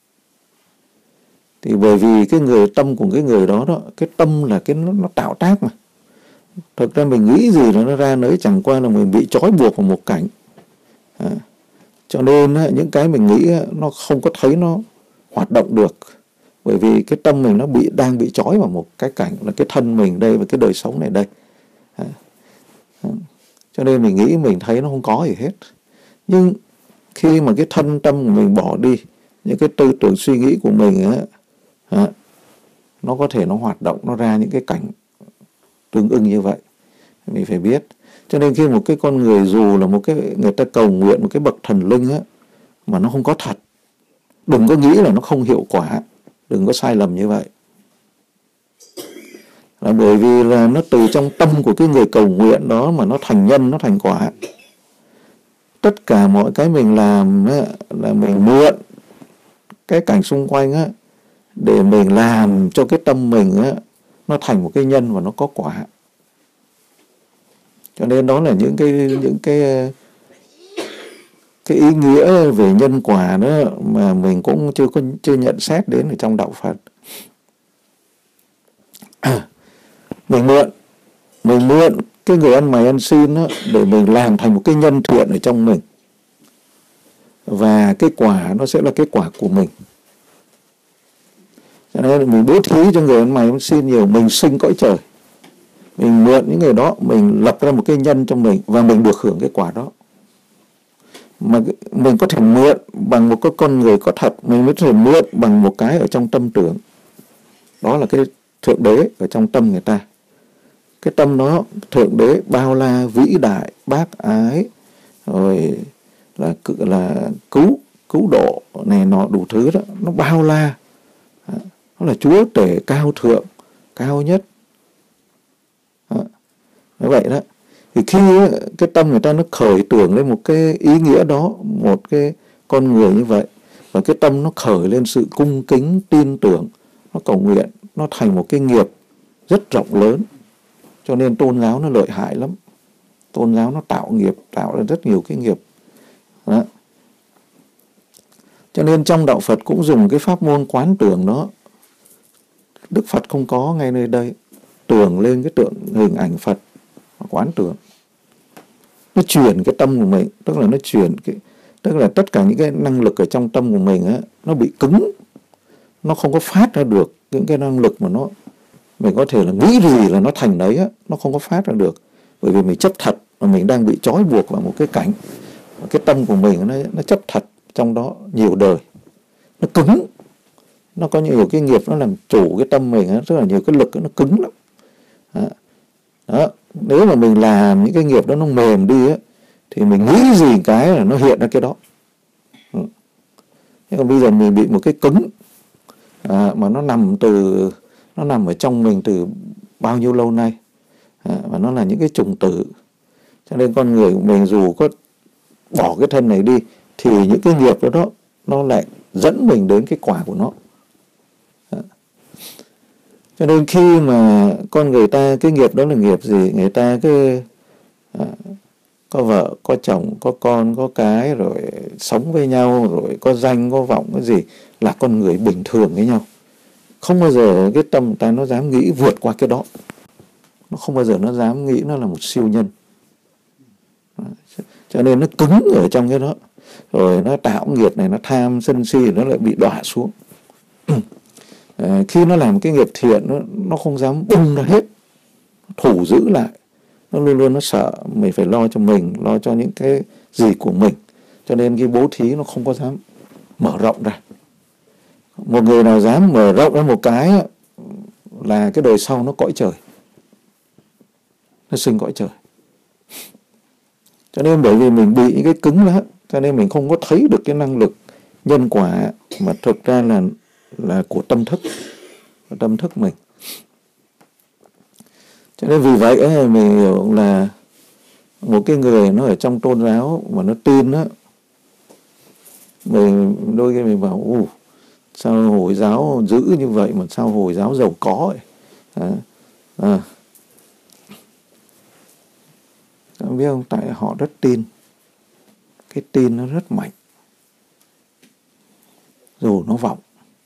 thì bởi vì cái người tâm của cái người đó đó, cái tâm là cái nó tạo tác mà. Thực ra mình nghĩ gì là nó ra nấy, chẳng qua là mình bị trói buộc vào một cảnh. Cho nên những cái mình nghĩ nó không có thấy nó hoạt động được. Bởi vì cái tâm mình nó đang bị trói vào một cái cảnh là cái thân mình đây và cái đời sống này đây. Cho nên mình nghĩ mình thấy nó không có gì hết. Nhưng khi mà cái thân tâm của mình bỏ đi, những cái tư tưởng suy nghĩ của mình nó có thể nó hoạt động, nó ra những cái cảnh tương ưng như vậy. Mình phải biết. Cho nên khi một cái con người, dù là người ta cầu nguyện một cái bậc thần linh mà nó không có thật, đừng có nghĩ là nó không hiệu quả. Đừng có sai lầm như vậy. Là bởi vì là nó từ trong tâm của cái người cầu nguyện đó mà nó thành nhân, nó thành quả. Tất cả mọi cái mình làm là mình mượn cái cảnh xung quanh để mình làm cho cái tâm mình nó thành một cái nhân và nó có quả. Cho nên đó là những cái ý nghĩa về nhân quả đó mà mình cũng chưa nhận xét đến ở trong đạo Phật. Mình mượn cái người ăn mày ăn xin đó, để mình làm thành một cái nhân thiện ở trong mình, và cái quả nó sẽ là cái quả của mình. Cho nên mình bố thí cho người ăn mày ăn xin nhiều, mình sinh cõi trời, mình mượn những người đó, mình lập ra một cái nhân trong mình và mình được hưởng cái quả đó. Mà mình có thể mượn bằng một cái con người có thật, mình mới có thể mượn bằng một cái ở trong tâm tưởng. Đó là cái Thượng Đế ở trong tâm người ta. Cái tâm đó, Thượng Đế bao la, vĩ đại, bác ái, rồi là cứu độ này nọ đủ thứ đó, nó bao la. Nó là Chúa Tể cao thượng, cao nhất. Như vậy đó. Thì khi cái tâm người ta nó khởi tưởng lên một cái ý nghĩa đó, một cái con người như vậy, và cái tâm nó khởi lên sự cung kính, tin tưởng, nó cầu nguyện, nó thành một cái nghiệp rất rộng lớn. Cho nên tôn giáo nó lợi hại lắm. Tôn giáo nó tạo nghiệp, tạo ra rất nhiều cái nghiệp. Đó. Cho nên trong đạo Phật cũng dùng cái pháp môn quán tưởng đó. Đức Phật không có ngay nơi đây. Tưởng lên cái tượng hình ảnh Phật, quán tưởng. Nó chuyển cái tâm của mình, tức là nó chuyển tức là tất cả những cái năng lực ở trong tâm của mình nó bị cứng, nó không có phát ra được những cái năng lực mà mình có thể là nghĩ gì là nó thành đấy nó không có phát ra được, bởi vì mình chấp thật mà mình đang bị trói buộc vào một cái cảnh. Cái tâm của mình nó chấp thật trong đó nhiều đời, nó cứng, nó có nhiều cái nghiệp nó làm chủ cái tâm mình, rất là nhiều cái lực nó cứng lắm. Đó. Nếu mà mình làm những cái nghiệp đó nó mềm đi thì mình nghĩ gì cái là nó hiện ra cái đó. Nhưng còn bây giờ mình bị một cái cứng mà nó nằm ở trong mình từ bao nhiêu lâu nay, và nó là những cái chủng tử. Cho nên con người của mình dù có bỏ cái thân này đi thì những cái nghiệp đó nó lại dẫn mình đến cái quả của nó. Cho nên khi mà con người ta, cái nghiệp đó là nghiệp gì? Người ta có vợ, có chồng, có con, có cái, rồi sống với nhau, rồi có danh, có vọng, cái gì, là con người bình thường với nhau. Không bao giờ cái tâm ta nó dám nghĩ vượt qua cái đó. Nó không bao giờ nó dám nghĩ nó là một siêu nhân. Cho nên nó cứng ở trong cái đó. Rồi nó tạo nghiệp này, nó tham, sân si, nó lại bị đọa xuống. Khi nó làm cái nghiệp thiện, nó không dám bung ra hết, thủ giữ lại. Nó luôn luôn nó sợ mình phải lo cho mình, lo cho những cái gì của mình. Cho nên cái bố thí nó không có dám mở rộng ra. Một người nào dám mở rộng ra một cái là cái đời sau nó cõi trời, nó sinh cõi trời. Cho nên bởi vì mình bị những cái cứng đó, cho nên mình không có thấy được cái năng lực nhân quả mà thực ra là của tâm thức mình. Cho nên vì vậy mình hiểu là một cái người nó ở trong tôn giáo mà nó tin á, mình đôi khi mình bảo sao Hồi giáo dữ như vậy mà sao Hồi giáo giàu có ấy. Các biết không, tại họ rất tin, cái tin nó rất mạnh dù nó vọng.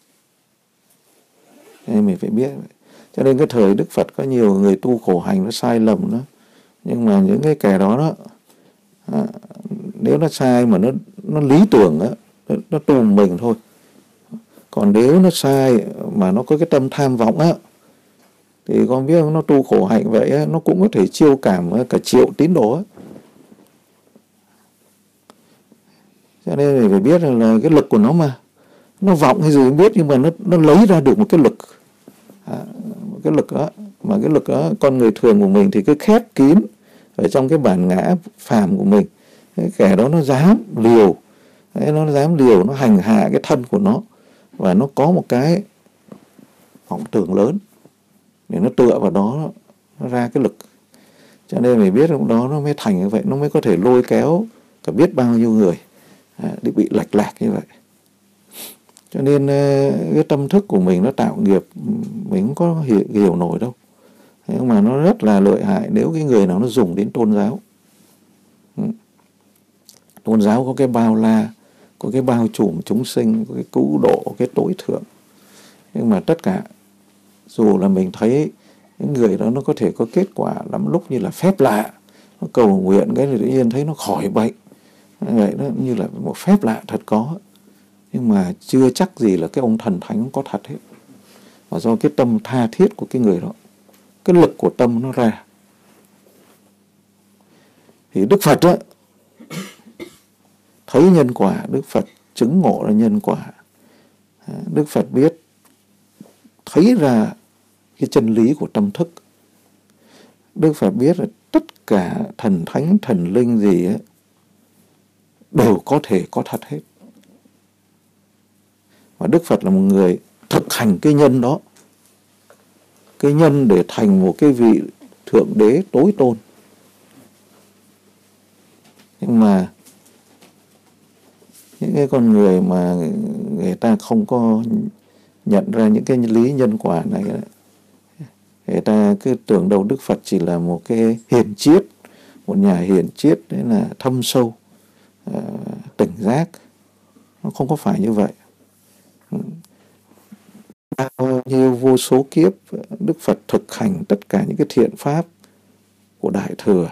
Nên mình phải biết. Cho nên cái thời Đức Phật có nhiều người tu khổ hành nó sai lầm đó, nhưng mà những cái kẻ đó nếu nó sai mà nó lý tưởng á, nó tu mình thôi. Còn nếu nó sai mà nó có cái tâm tham vọng á, thì con biết không, nó tu khổ hạnh vậy á, nó cũng có thể chiêu cảm cả triệu tín đồ á. Cho nên mình phải biết là cái lực của nó mà nó vọng hay gì không biết, nhưng mà nó lấy ra được một cái lực, một cái lực đó. Mà cái lực đó con người thường của mình thì cứ khép kín ở trong cái bản ngã phàm của mình. Cái kẻ đó nó dám liều, nó dám liều, nó hành hạ cái thân của nó, và nó có một cái vọng tưởng lớn để nó tựa vào đó, nó ra cái lực. Cho nên mình biết lúc đó nó mới thành như vậy, nó mới có thể lôi kéo cả biết bao nhiêu người để bị lệch lạc như vậy. Cho nên cái tâm thức của mình nó tạo nghiệp mình không có hiểu nổi đâu. Nhưng mà nó rất là lợi hại nếu cái người nào nó dùng đến tôn giáo. Tôn giáo có cái bao la, có cái bao trùm chúng sinh, có cái cứu độ, cái tối thượng. Nhưng mà tất cả, dù là mình thấy những người đó nó có thể có kết quả lắm lúc như là phép lạ, nó cầu nguyện cái tự nhiên thấy nó khỏi bệnh, vậy đó như là một phép lạ thật có. Nhưng mà chưa chắc gì là cái ông thần thánh có thật hết. Và do cái tâm tha thiết của cái người đó, cái lực của tâm nó ra. Thì Đức Phật á, thấy nhân quả, Đức Phật chứng ngộ ra nhân quả. Đức Phật biết, thấy ra cái chân lý của tâm thức. Đức Phật biết là tất cả thần thánh, thần linh gì ấy, đều có thể có thật hết. Và Đức Phật là một người thực hành cái nhân đó, cái nhân để thành một cái vị thượng đế tối tôn. Nhưng mà những cái con người mà người ta không có nhận ra những cái lý nhân quả này, người ta cứ tưởng đâu Đức Phật chỉ là một cái hiền triết, một nhà hiền triết đấy là thâm sâu, tỉnh giác. Nó không có phải như vậy. Bao nhiêu vô số kiếp Đức Phật thực hành tất cả những cái thiện pháp của Đại Thừa,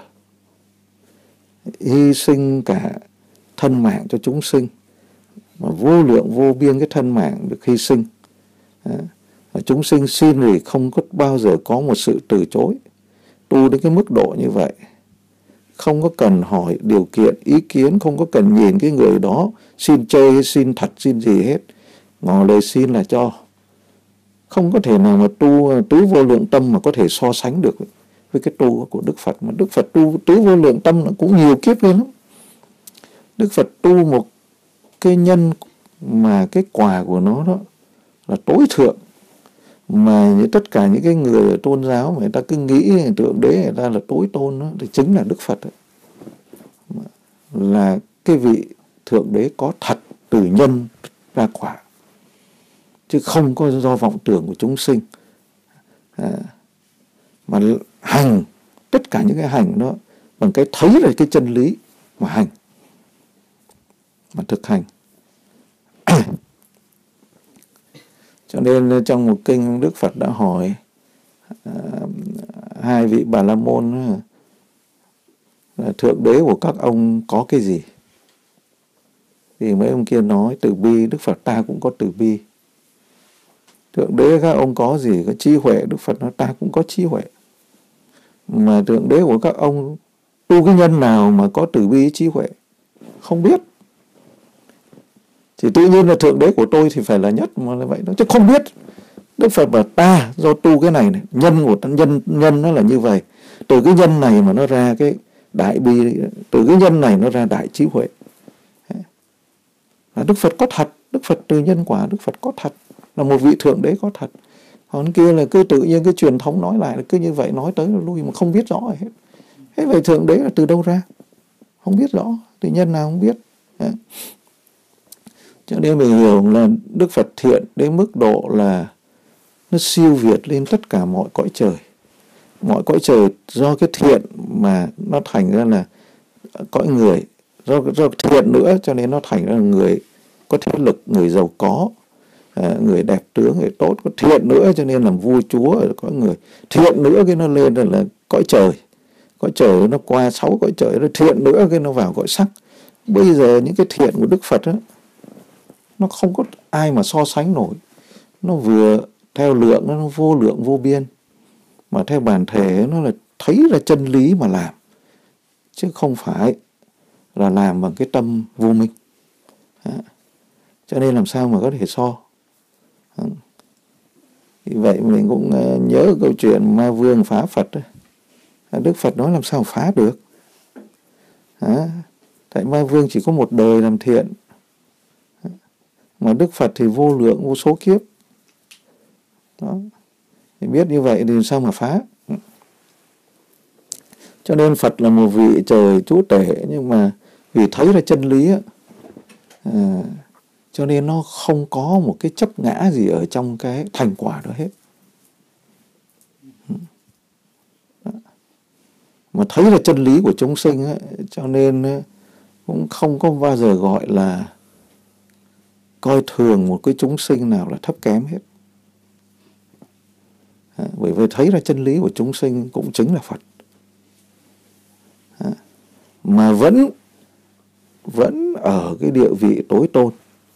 hy sinh cả thân mạng cho chúng sinh, mà vô lượng vô biên cái thân mạng được hy sinh. Và chúng sinh xin thì không có bao giờ có một sự từ chối. Tu đến cái mức độ như vậy, không có cần hỏi điều kiện, ý kiến, không có cần nhìn cái người đó xin chơi, xin thật, xin gì hết. Ngỏ lời xin là cho. Không có thể nào mà tu tứ vô lượng tâm mà có thể so sánh được với cái tu của Đức Phật. Mà Đức Phật tu tứ vô lượng tâm nó cũng nhiều kiếp lên lắm. Đức Phật tu một cái nhân mà cái quả của nó đó là tối thượng, mà tất cả những cái người tôn giáo mà người ta cứ nghĩ thượng đế người ta là tối tôn đó, thì chính là Đức Phật đó. Là cái vị thượng đế có thật từ nhân ra quả, chứ không có do vọng tưởng của chúng sinh. Mà hành tất cả những cái hành đó bằng cái thấy là cái chân lý mà hành, mà thực hành. Cho nên trong một kinh Đức Phật đã hỏi hai vị Bà La Môn là thượng đế của các ông có cái gì? Thì mấy ông kia nói từ bi. Đức Phật ta cũng có từ bi. Thượng đế các ông có gì? Có trí huệ. Đức Phật nói ta cũng có trí huệ. Mà thượng đế của các ông tu cái nhân nào mà có từ bi trí huệ? Không biết. Thì tự nhiên là thượng đế của tôi thì phải là nhất mà là vậy đó, chứ không biết. Đức Phật bảo ta do tu cái này, nhân của nhân nó là như vậy. Từ cái nhân này mà nó ra cái đại bi, từ cái nhân này nó ra đại trí huệ. Đức Phật có thật, Đức Phật từ nhân quả, Đức Phật có thật, là một vị thượng đế có thật. Còn kia là cứ tự nhiên cái truyền thống nói lại là cứ như vậy, nói tới lui mà không biết rõ hết. Thế vậy Thượng Đế là từ đâu ra? Không biết rõ, tự nhân nào không biết. Cho nên mình hiểu là Đức Phật thiện đến mức độ là nó siêu việt lên tất cả mọi cõi trời. Mọi cõi trời do cái thiện mà nó thành ra là cõi người. Do thiện nữa cho nên nó thành ra là người có thế lực, người giàu có, người đẹp tướng, người tốt. Có thiện nữa cho nên làm vua chúa ở cõi người. Thiện nữa cái nó lên là cõi trời. Cõi trời nó qua 6 cõi trời, rồi thiện nữa cái nó vào cõi sắc. Bây giờ những cái thiện của Đức Phật đó, nó không có ai mà so sánh nổi. Nó vừa theo lượng nó vô lượng vô biên, mà theo bản thể nó là thấy ra chân lý mà làm, chứ không phải là làm bằng cái tâm vô minh. Cho nên làm sao mà có thể so. Vì vậy mình cũng nhớ câu chuyện Ma Vương phá Phật. Đức Phật nói làm sao phá được. Tại Ma Vương chỉ có một đời làm thiện, mà Đức Phật thì vô lượng vô số kiếp. Đó. Thì biết như vậy thì sao mà phá. Cho nên Phật là một vị trời chúa tể, nhưng mà vì thấy ra chân lý cho nên nó không có một cái chấp ngã gì ở trong cái thành quả đó hết. Mà thấy ra chân lý của chúng sinh cho nên cũng không có bao giờ gọi là coi thường một cái chúng sinh nào là thấp kém hết. Bởi vì thấy ra chân lý của chúng sinh cũng chính là Phật. Mà vẫn ở cái địa vị tối tôn.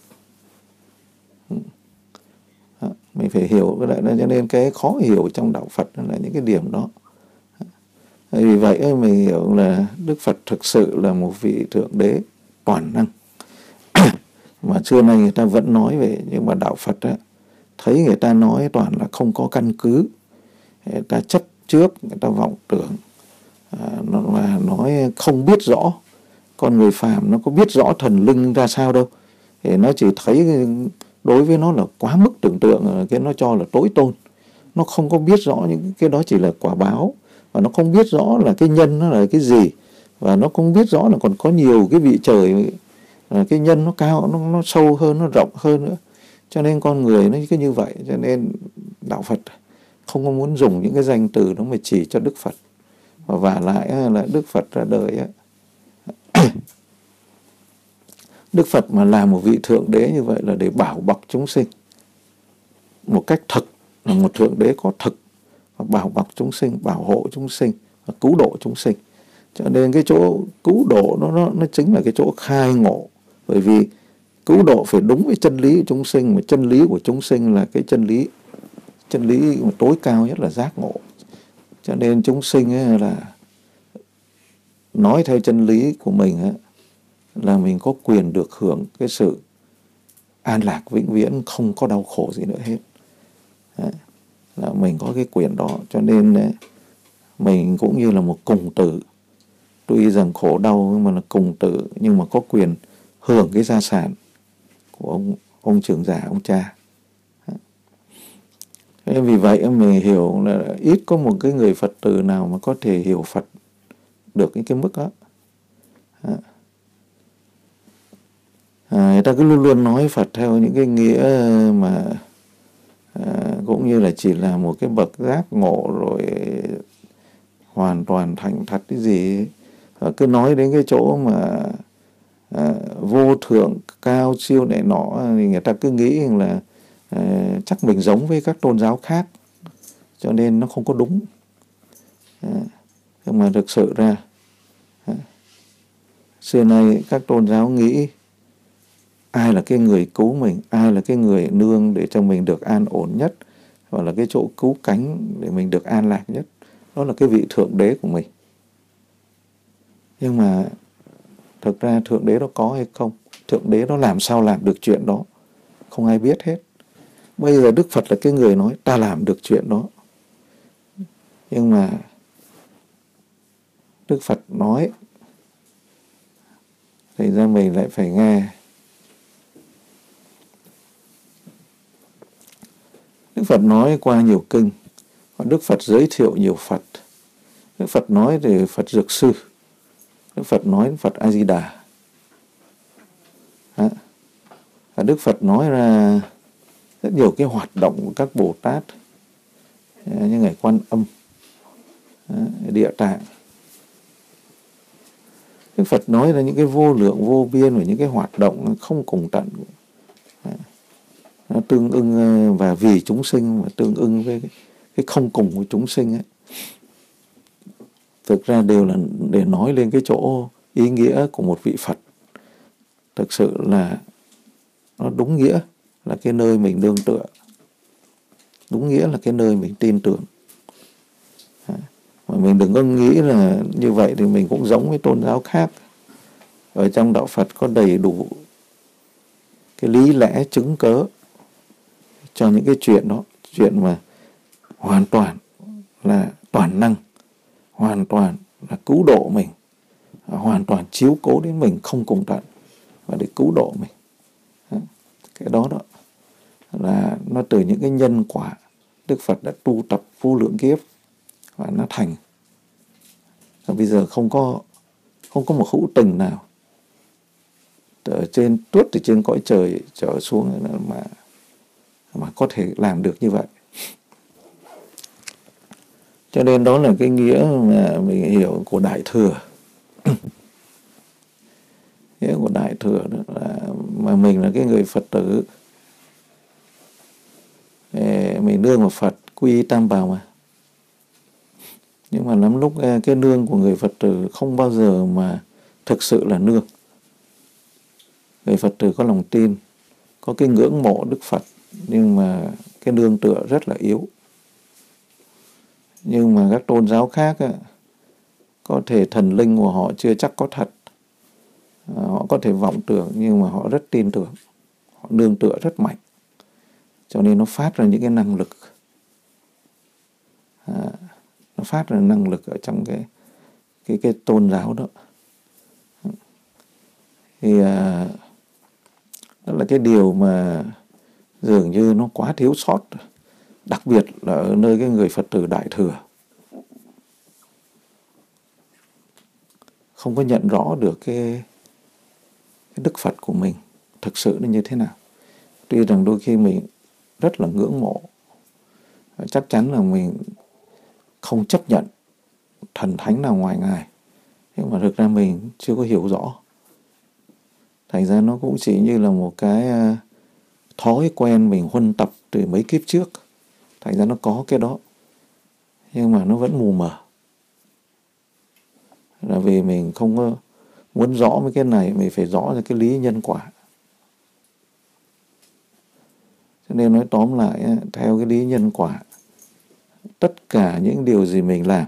Mình phải hiểu cái đó, cho nên cái khó hiểu trong đạo Phật là những cái điểm đó. Vì vậy mình hiểu là Đức Phật thực sự là một vị Thượng Đế toàn năng. Mà xưa nay người ta vẫn nói về, nhưng mà đạo Phật thấy người ta nói toàn là không có căn cứ. Người ta chấp trước, người ta vọng tưởng, và nói không biết rõ. Con người phàm nó có biết rõ thần linh ra sao đâu. Thì nó chỉ thấy đối với nó là quá mức tưởng tượng, cái nó cho là tối tôn. Nó không có biết rõ những cái đó chỉ là quả báo, và nó không biết rõ là cái nhân nó là cái gì, và nó không biết rõ là còn có nhiều cái vị trời, cái nhân nó cao, nó sâu hơn, nó rộng hơn nữa. Cho nên con người nó cứ như vậy. Cho nên đạo Phật không có muốn dùng những cái danh từ đó mà chỉ cho Đức Phật. Và lại là Đức Phật ra đời Đức Phật mà là một vị Thượng Đế như vậy là để bảo bọc chúng sinh một cách thực, là một Thượng Đế có thực, và bảo bọc chúng sinh, bảo hộ chúng sinh và cứu độ chúng sinh. Cho nên cái chỗ cứu độ nó chính là cái chỗ khai ngộ. Bởi vì cứu độ phải đúng với chân lý của chúng sinh, mà chân lý của chúng sinh là cái chân lý mà tối cao nhất là giác ngộ. Cho nên chúng sinh là nói theo chân lý của mình là mình có quyền được hưởng cái sự an lạc vĩnh viễn, không có đau khổ gì nữa hết. Là mình có cái quyền đó. Cho nên mình cũng như là một cùng tử, tuy rằng khổ đau nhưng mà là cùng tử, nhưng mà có quyền hưởng cái gia sản của ông trưởng giả, ông cha. Thế vì vậy mình hiểu là ít có một cái người Phật tử nào mà có thể hiểu Phật được những cái mức đó. Người ta cứ luôn luôn nói Phật theo những cái nghĩa mà cũng như là chỉ là một cái bậc giác ngộ rồi hoàn toàn thành thật cái gì. Cứ nói đến cái chỗ mà vô thượng cao siêu này nọ, thì người ta cứ nghĩ là chắc mình giống với các tôn giáo khác, cho nên nó không có đúng. Nhưng mà thực sự ra xưa nay các tôn giáo nghĩ ai là cái người cứu mình, ai là cái người nương để cho mình được an ổn nhất, hoặc là cái chỗ cứu cánh để mình được an lạc nhất, đó là cái vị Thượng Đế của mình. Nhưng mà thực ra Thượng Đế đó có hay không, Thượng Đế đó làm sao làm được chuyện đó, không ai biết hết. Bây giờ Đức Phật là cái người nói ta làm được chuyện đó. Nhưng mà Đức Phật nói thì ra mình lại phải nghe. Đức Phật nói qua nhiều kinh, và Đức Phật giới thiệu nhiều Phật. Đức Phật nói thì Phật Dược Sư, Đức Phật nói Phật A Di Đà. Và Đức Phật nói ra rất nhiều cái hoạt động của các Bồ Tát như Ngài Quan Âm, Địa Tạng. Đức Phật nói ra những cái vô lượng vô biên và những cái hoạt động không cùng tận, nó tương ưng và vì chúng sinh và tương ưng với cái không cùng của chúng sinh ấy. Thực ra đều là để nói lên cái chỗ ý nghĩa của một vị Phật. Thực sự là nó đúng nghĩa là cái nơi mình nương tựa, đúng nghĩa là cái nơi mình tin tưởng. Mà mình đừng có nghĩ là như vậy thì mình cũng giống với tôn giáo khác. Ở trong đạo Phật có đầy đủ cái lý lẽ chứng cớ cho những cái chuyện đó, chuyện mà hoàn toàn là toàn năng, hoàn toàn là cứu độ mình, hoàn toàn chiếu cố đến mình không cùng tận và để cứu độ mình. Cái đó là nó từ những cái nhân quả Đức Phật đã tu tập vô lượng kiếp và nó thành. Và bây giờ không có một hữu tình nào ở trên tuốt từ trên cõi trời trở xuống mà có thể làm được như vậy. Cho nên đó là cái nghĩa mà mình hiểu của Đại Thừa. Nghĩa của Đại Thừa đó là mà mình là cái người Phật tử, mình nương vào Phật, quy y Tam Bảo mà. Nhưng mà lắm lúc cái nương của người Phật tử không bao giờ mà thực sự là nương. Người Phật tử có lòng tin, có cái ngưỡng mộ Đức Phật, nhưng mà cái nương tựa rất là yếu. Nhưng mà các tôn giáo khác có thể thần linh của họ chưa chắc có thật. Họ có thể vọng tưởng nhưng mà họ rất tin tưởng. Họ nương tựa rất mạnh. Cho nên nó phát ra những cái năng lực. Nó phát ra năng lực ở trong cái tôn giáo đó. Thì đó là cái điều mà dường như nó quá thiếu sót. Đặc biệt là ở nơi cái người Phật tử Đại Thừa. Không có nhận rõ được cái Đức Phật của mình thực sự nó như thế nào. Tuy rằng đôi khi mình rất là ngưỡng mộ, chắc chắn là mình không chấp nhận thần thánh nào ngoài Ngài, nhưng mà thực ra mình chưa có hiểu rõ. Thành ra nó cũng chỉ như là một cái thói quen mình huân tập từ mấy kiếp trước. Thành ra nó có cái đó, nhưng mà nó vẫn mù mờ. Là vì mình không có muốn rõ mấy cái này, mình phải rõ ra cái lý nhân quả. Cho nên nói tóm lại, theo cái lý nhân quả, tất cả những điều gì mình làm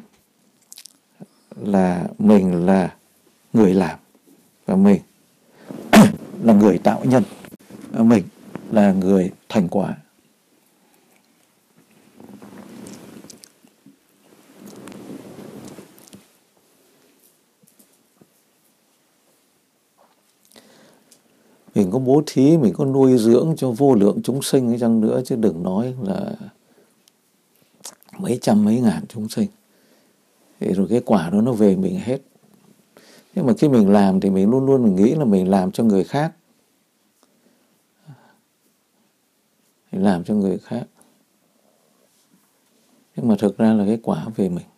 là mình là người làm, và mình là người tạo nhân, và mình là người thành quả. Mình có bố thí, mình có nuôi dưỡng cho vô lượng chúng sinh ấy chăng nữa, chứ đừng nói là mấy trăm mấy ngàn chúng sinh. Thì rồi cái quả đó nó về mình hết. Nhưng mà khi mình làm thì mình luôn luôn mình nghĩ là mình làm cho người khác. Mình làm cho người khác. Nhưng mà thực ra là cái quả về mình.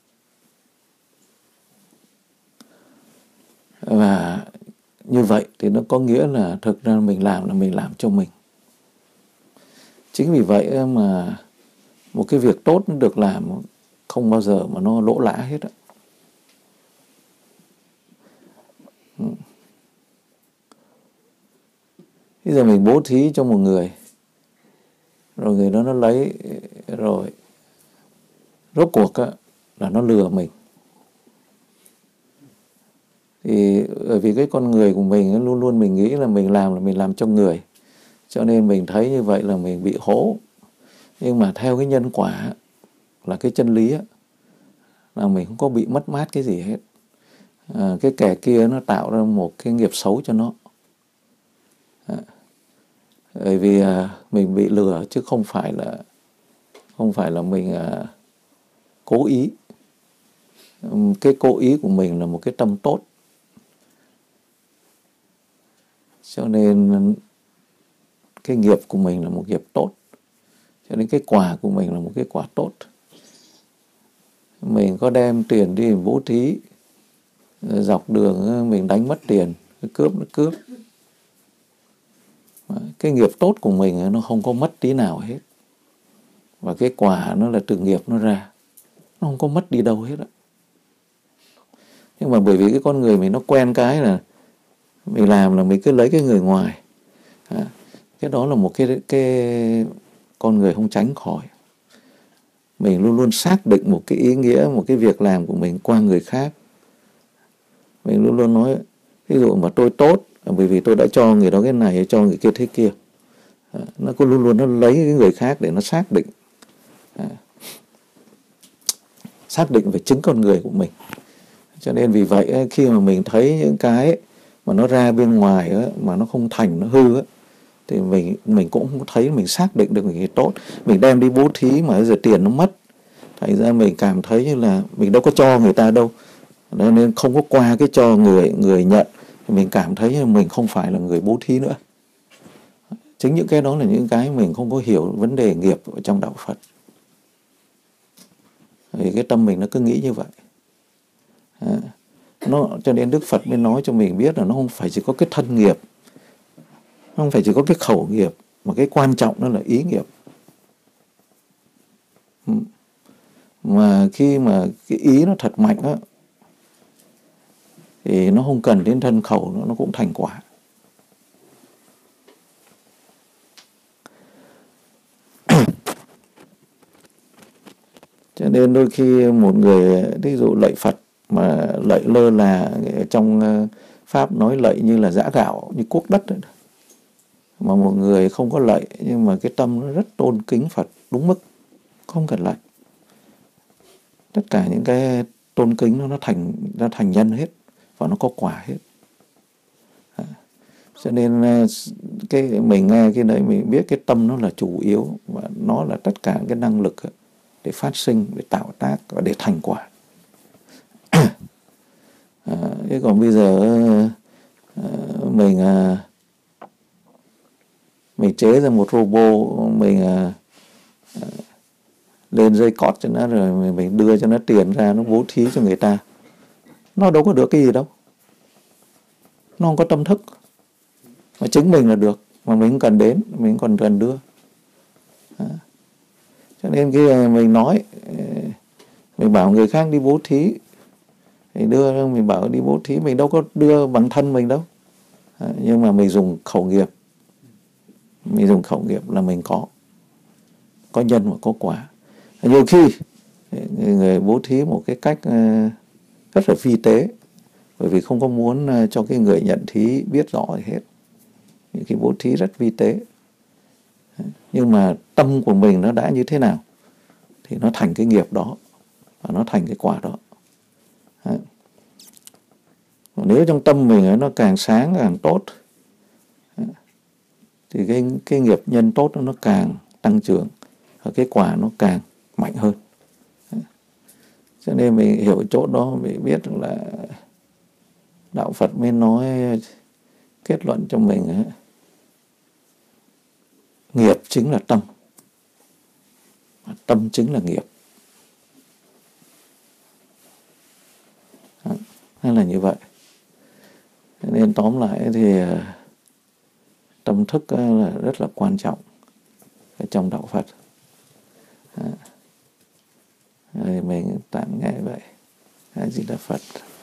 Và như vậy thì nó có nghĩa là thực ra mình làm cho mình. Chính vì vậy mà một cái việc tốt nó được làm không bao giờ mà nó lỗ lã hết á. Bây giờ mình bố thí cho một người, rồi người đó nó lấy, rồi rốt cuộc á, là nó lừa mình. Thì bởi vì cái con người của mình luôn luôn mình nghĩ là mình làm cho người, cho nên mình thấy như vậy là mình bị hố. Nhưng mà theo cái nhân quả là cái chân lý á, là mình không có bị mất mát cái gì hết. Cái kẻ kia nó tạo ra một cái nghiệp xấu cho nó. Bởi vì mình bị lừa chứ không phải là mình cố ý. cái cố ý của mình là một cái tâm tốt, cho nên cái nghiệp của mình là một nghiệp tốt, cho nên cái quả của mình là một cái quả tốt. Mình có đem tiền đi bố thí, dọc đường mình đánh mất tiền, cướp nó cướp, cái nghiệp tốt của mình nó không có mất tí nào hết, và cái quả nó là từ nghiệp nó ra, nó không có mất đi đâu hết á. Nhưng mà bởi vì cái con người mình nó quen cái là mình làm là mình cứ lấy cái người ngoài, cái đó là một cái con người không tránh khỏi. Mình luôn luôn xác định một cái ý nghĩa, một cái việc làm của mình qua người khác. Mình luôn luôn nói, ví dụ mà tôi tốt bởi vì tôi đã cho người đó cái này, cho người kia thế kia. Nó cứ luôn luôn nó lấy cái người khác để nó xác định, xác định về chính con người của mình. Cho nên vì vậy khi mà mình thấy những cái mà nó ra bên ngoài mà nó không thành, nó hư thì mình cũng không thấy, mình xác định được cái tốt. Mình đem đi bố thí mà giờ tiền nó mất, thành ra mình cảm thấy như là mình đâu có cho người ta đâu, nên không có qua cái cho người nhận, mình cảm thấy như mình không phải là người bố thí nữa. Chính những cái đó là những cái mình không có hiểu vấn đề nghiệp ở trong đạo Phật. Vì cái tâm mình nó cứ nghĩ như vậy. Cho nên Đức Phật mới nói cho mình biết là nó không phải chỉ có cái thân nghiệp, nó không phải chỉ có cái khẩu nghiệp, mà cái quan trọng đó là ý nghiệp. Mà khi mà cái ý nó thật mạnh á, thì nó không cần đến thân khẩu nữa, nó cũng thành quả. Cho nên đôi khi một người ví dụ lạy Phật mà lạy lơ là, trong Pháp nói lạy như là giã gạo, như cuốc đất ấy. Mà một người không có lạy nhưng mà cái tâm nó rất tôn kính Phật đúng mức, không cần lạy. Tất cả những cái tôn kính nó thành nhân hết, và nó có quả hết. Cho nên cái mình nghe cái đấy mình biết cái tâm nó là chủ yếu, và nó là tất cả cái năng lực để phát sinh, để tạo tác và để thành quả. Thế còn bây giờ mình chế ra một robot, mình lên dây cót cho nó, rồi mình đưa cho nó tiền ra, nó bố thí cho người ta, nó đâu có được cái gì đâu, nó không có tâm thức. Mà chính mình là được, mà mình không cần đến, mình còn cần đưa. Cho nên khi mình nói, mình bảo người khác đi bố thí, mình bảo đi bố thí, mình đâu có đưa bằng thân mình đâu. Nhưng mà mình dùng khẩu nghiệp, là mình có nhân và có quả. Nhiều khi người bố thí một cái cách rất là vi tế, bởi vì không có muốn cho cái người nhận thí biết rõ gì hết. Những cái bố thí rất vi tế, nhưng mà tâm của mình nó đã như thế nào thì nó thành cái nghiệp đó, và nó thành cái quả đó. Nếu trong tâm mình nó càng sáng càng tốt, thì cái nghiệp nhân tốt nó càng tăng trưởng, và cái quả nó càng mạnh hơn. Cho nên mình hiểu chỗ đó, mình biết là đạo Phật mới nói kết luận cho mình nghiệp chính là tâm, tâm chính là nghiệp. Nên là như vậy. Nên tóm lại thì tâm thức là rất là quan trọng ở trong đạo Phật. Rồi mình tạm nghe vậy. A Di Đà Phật.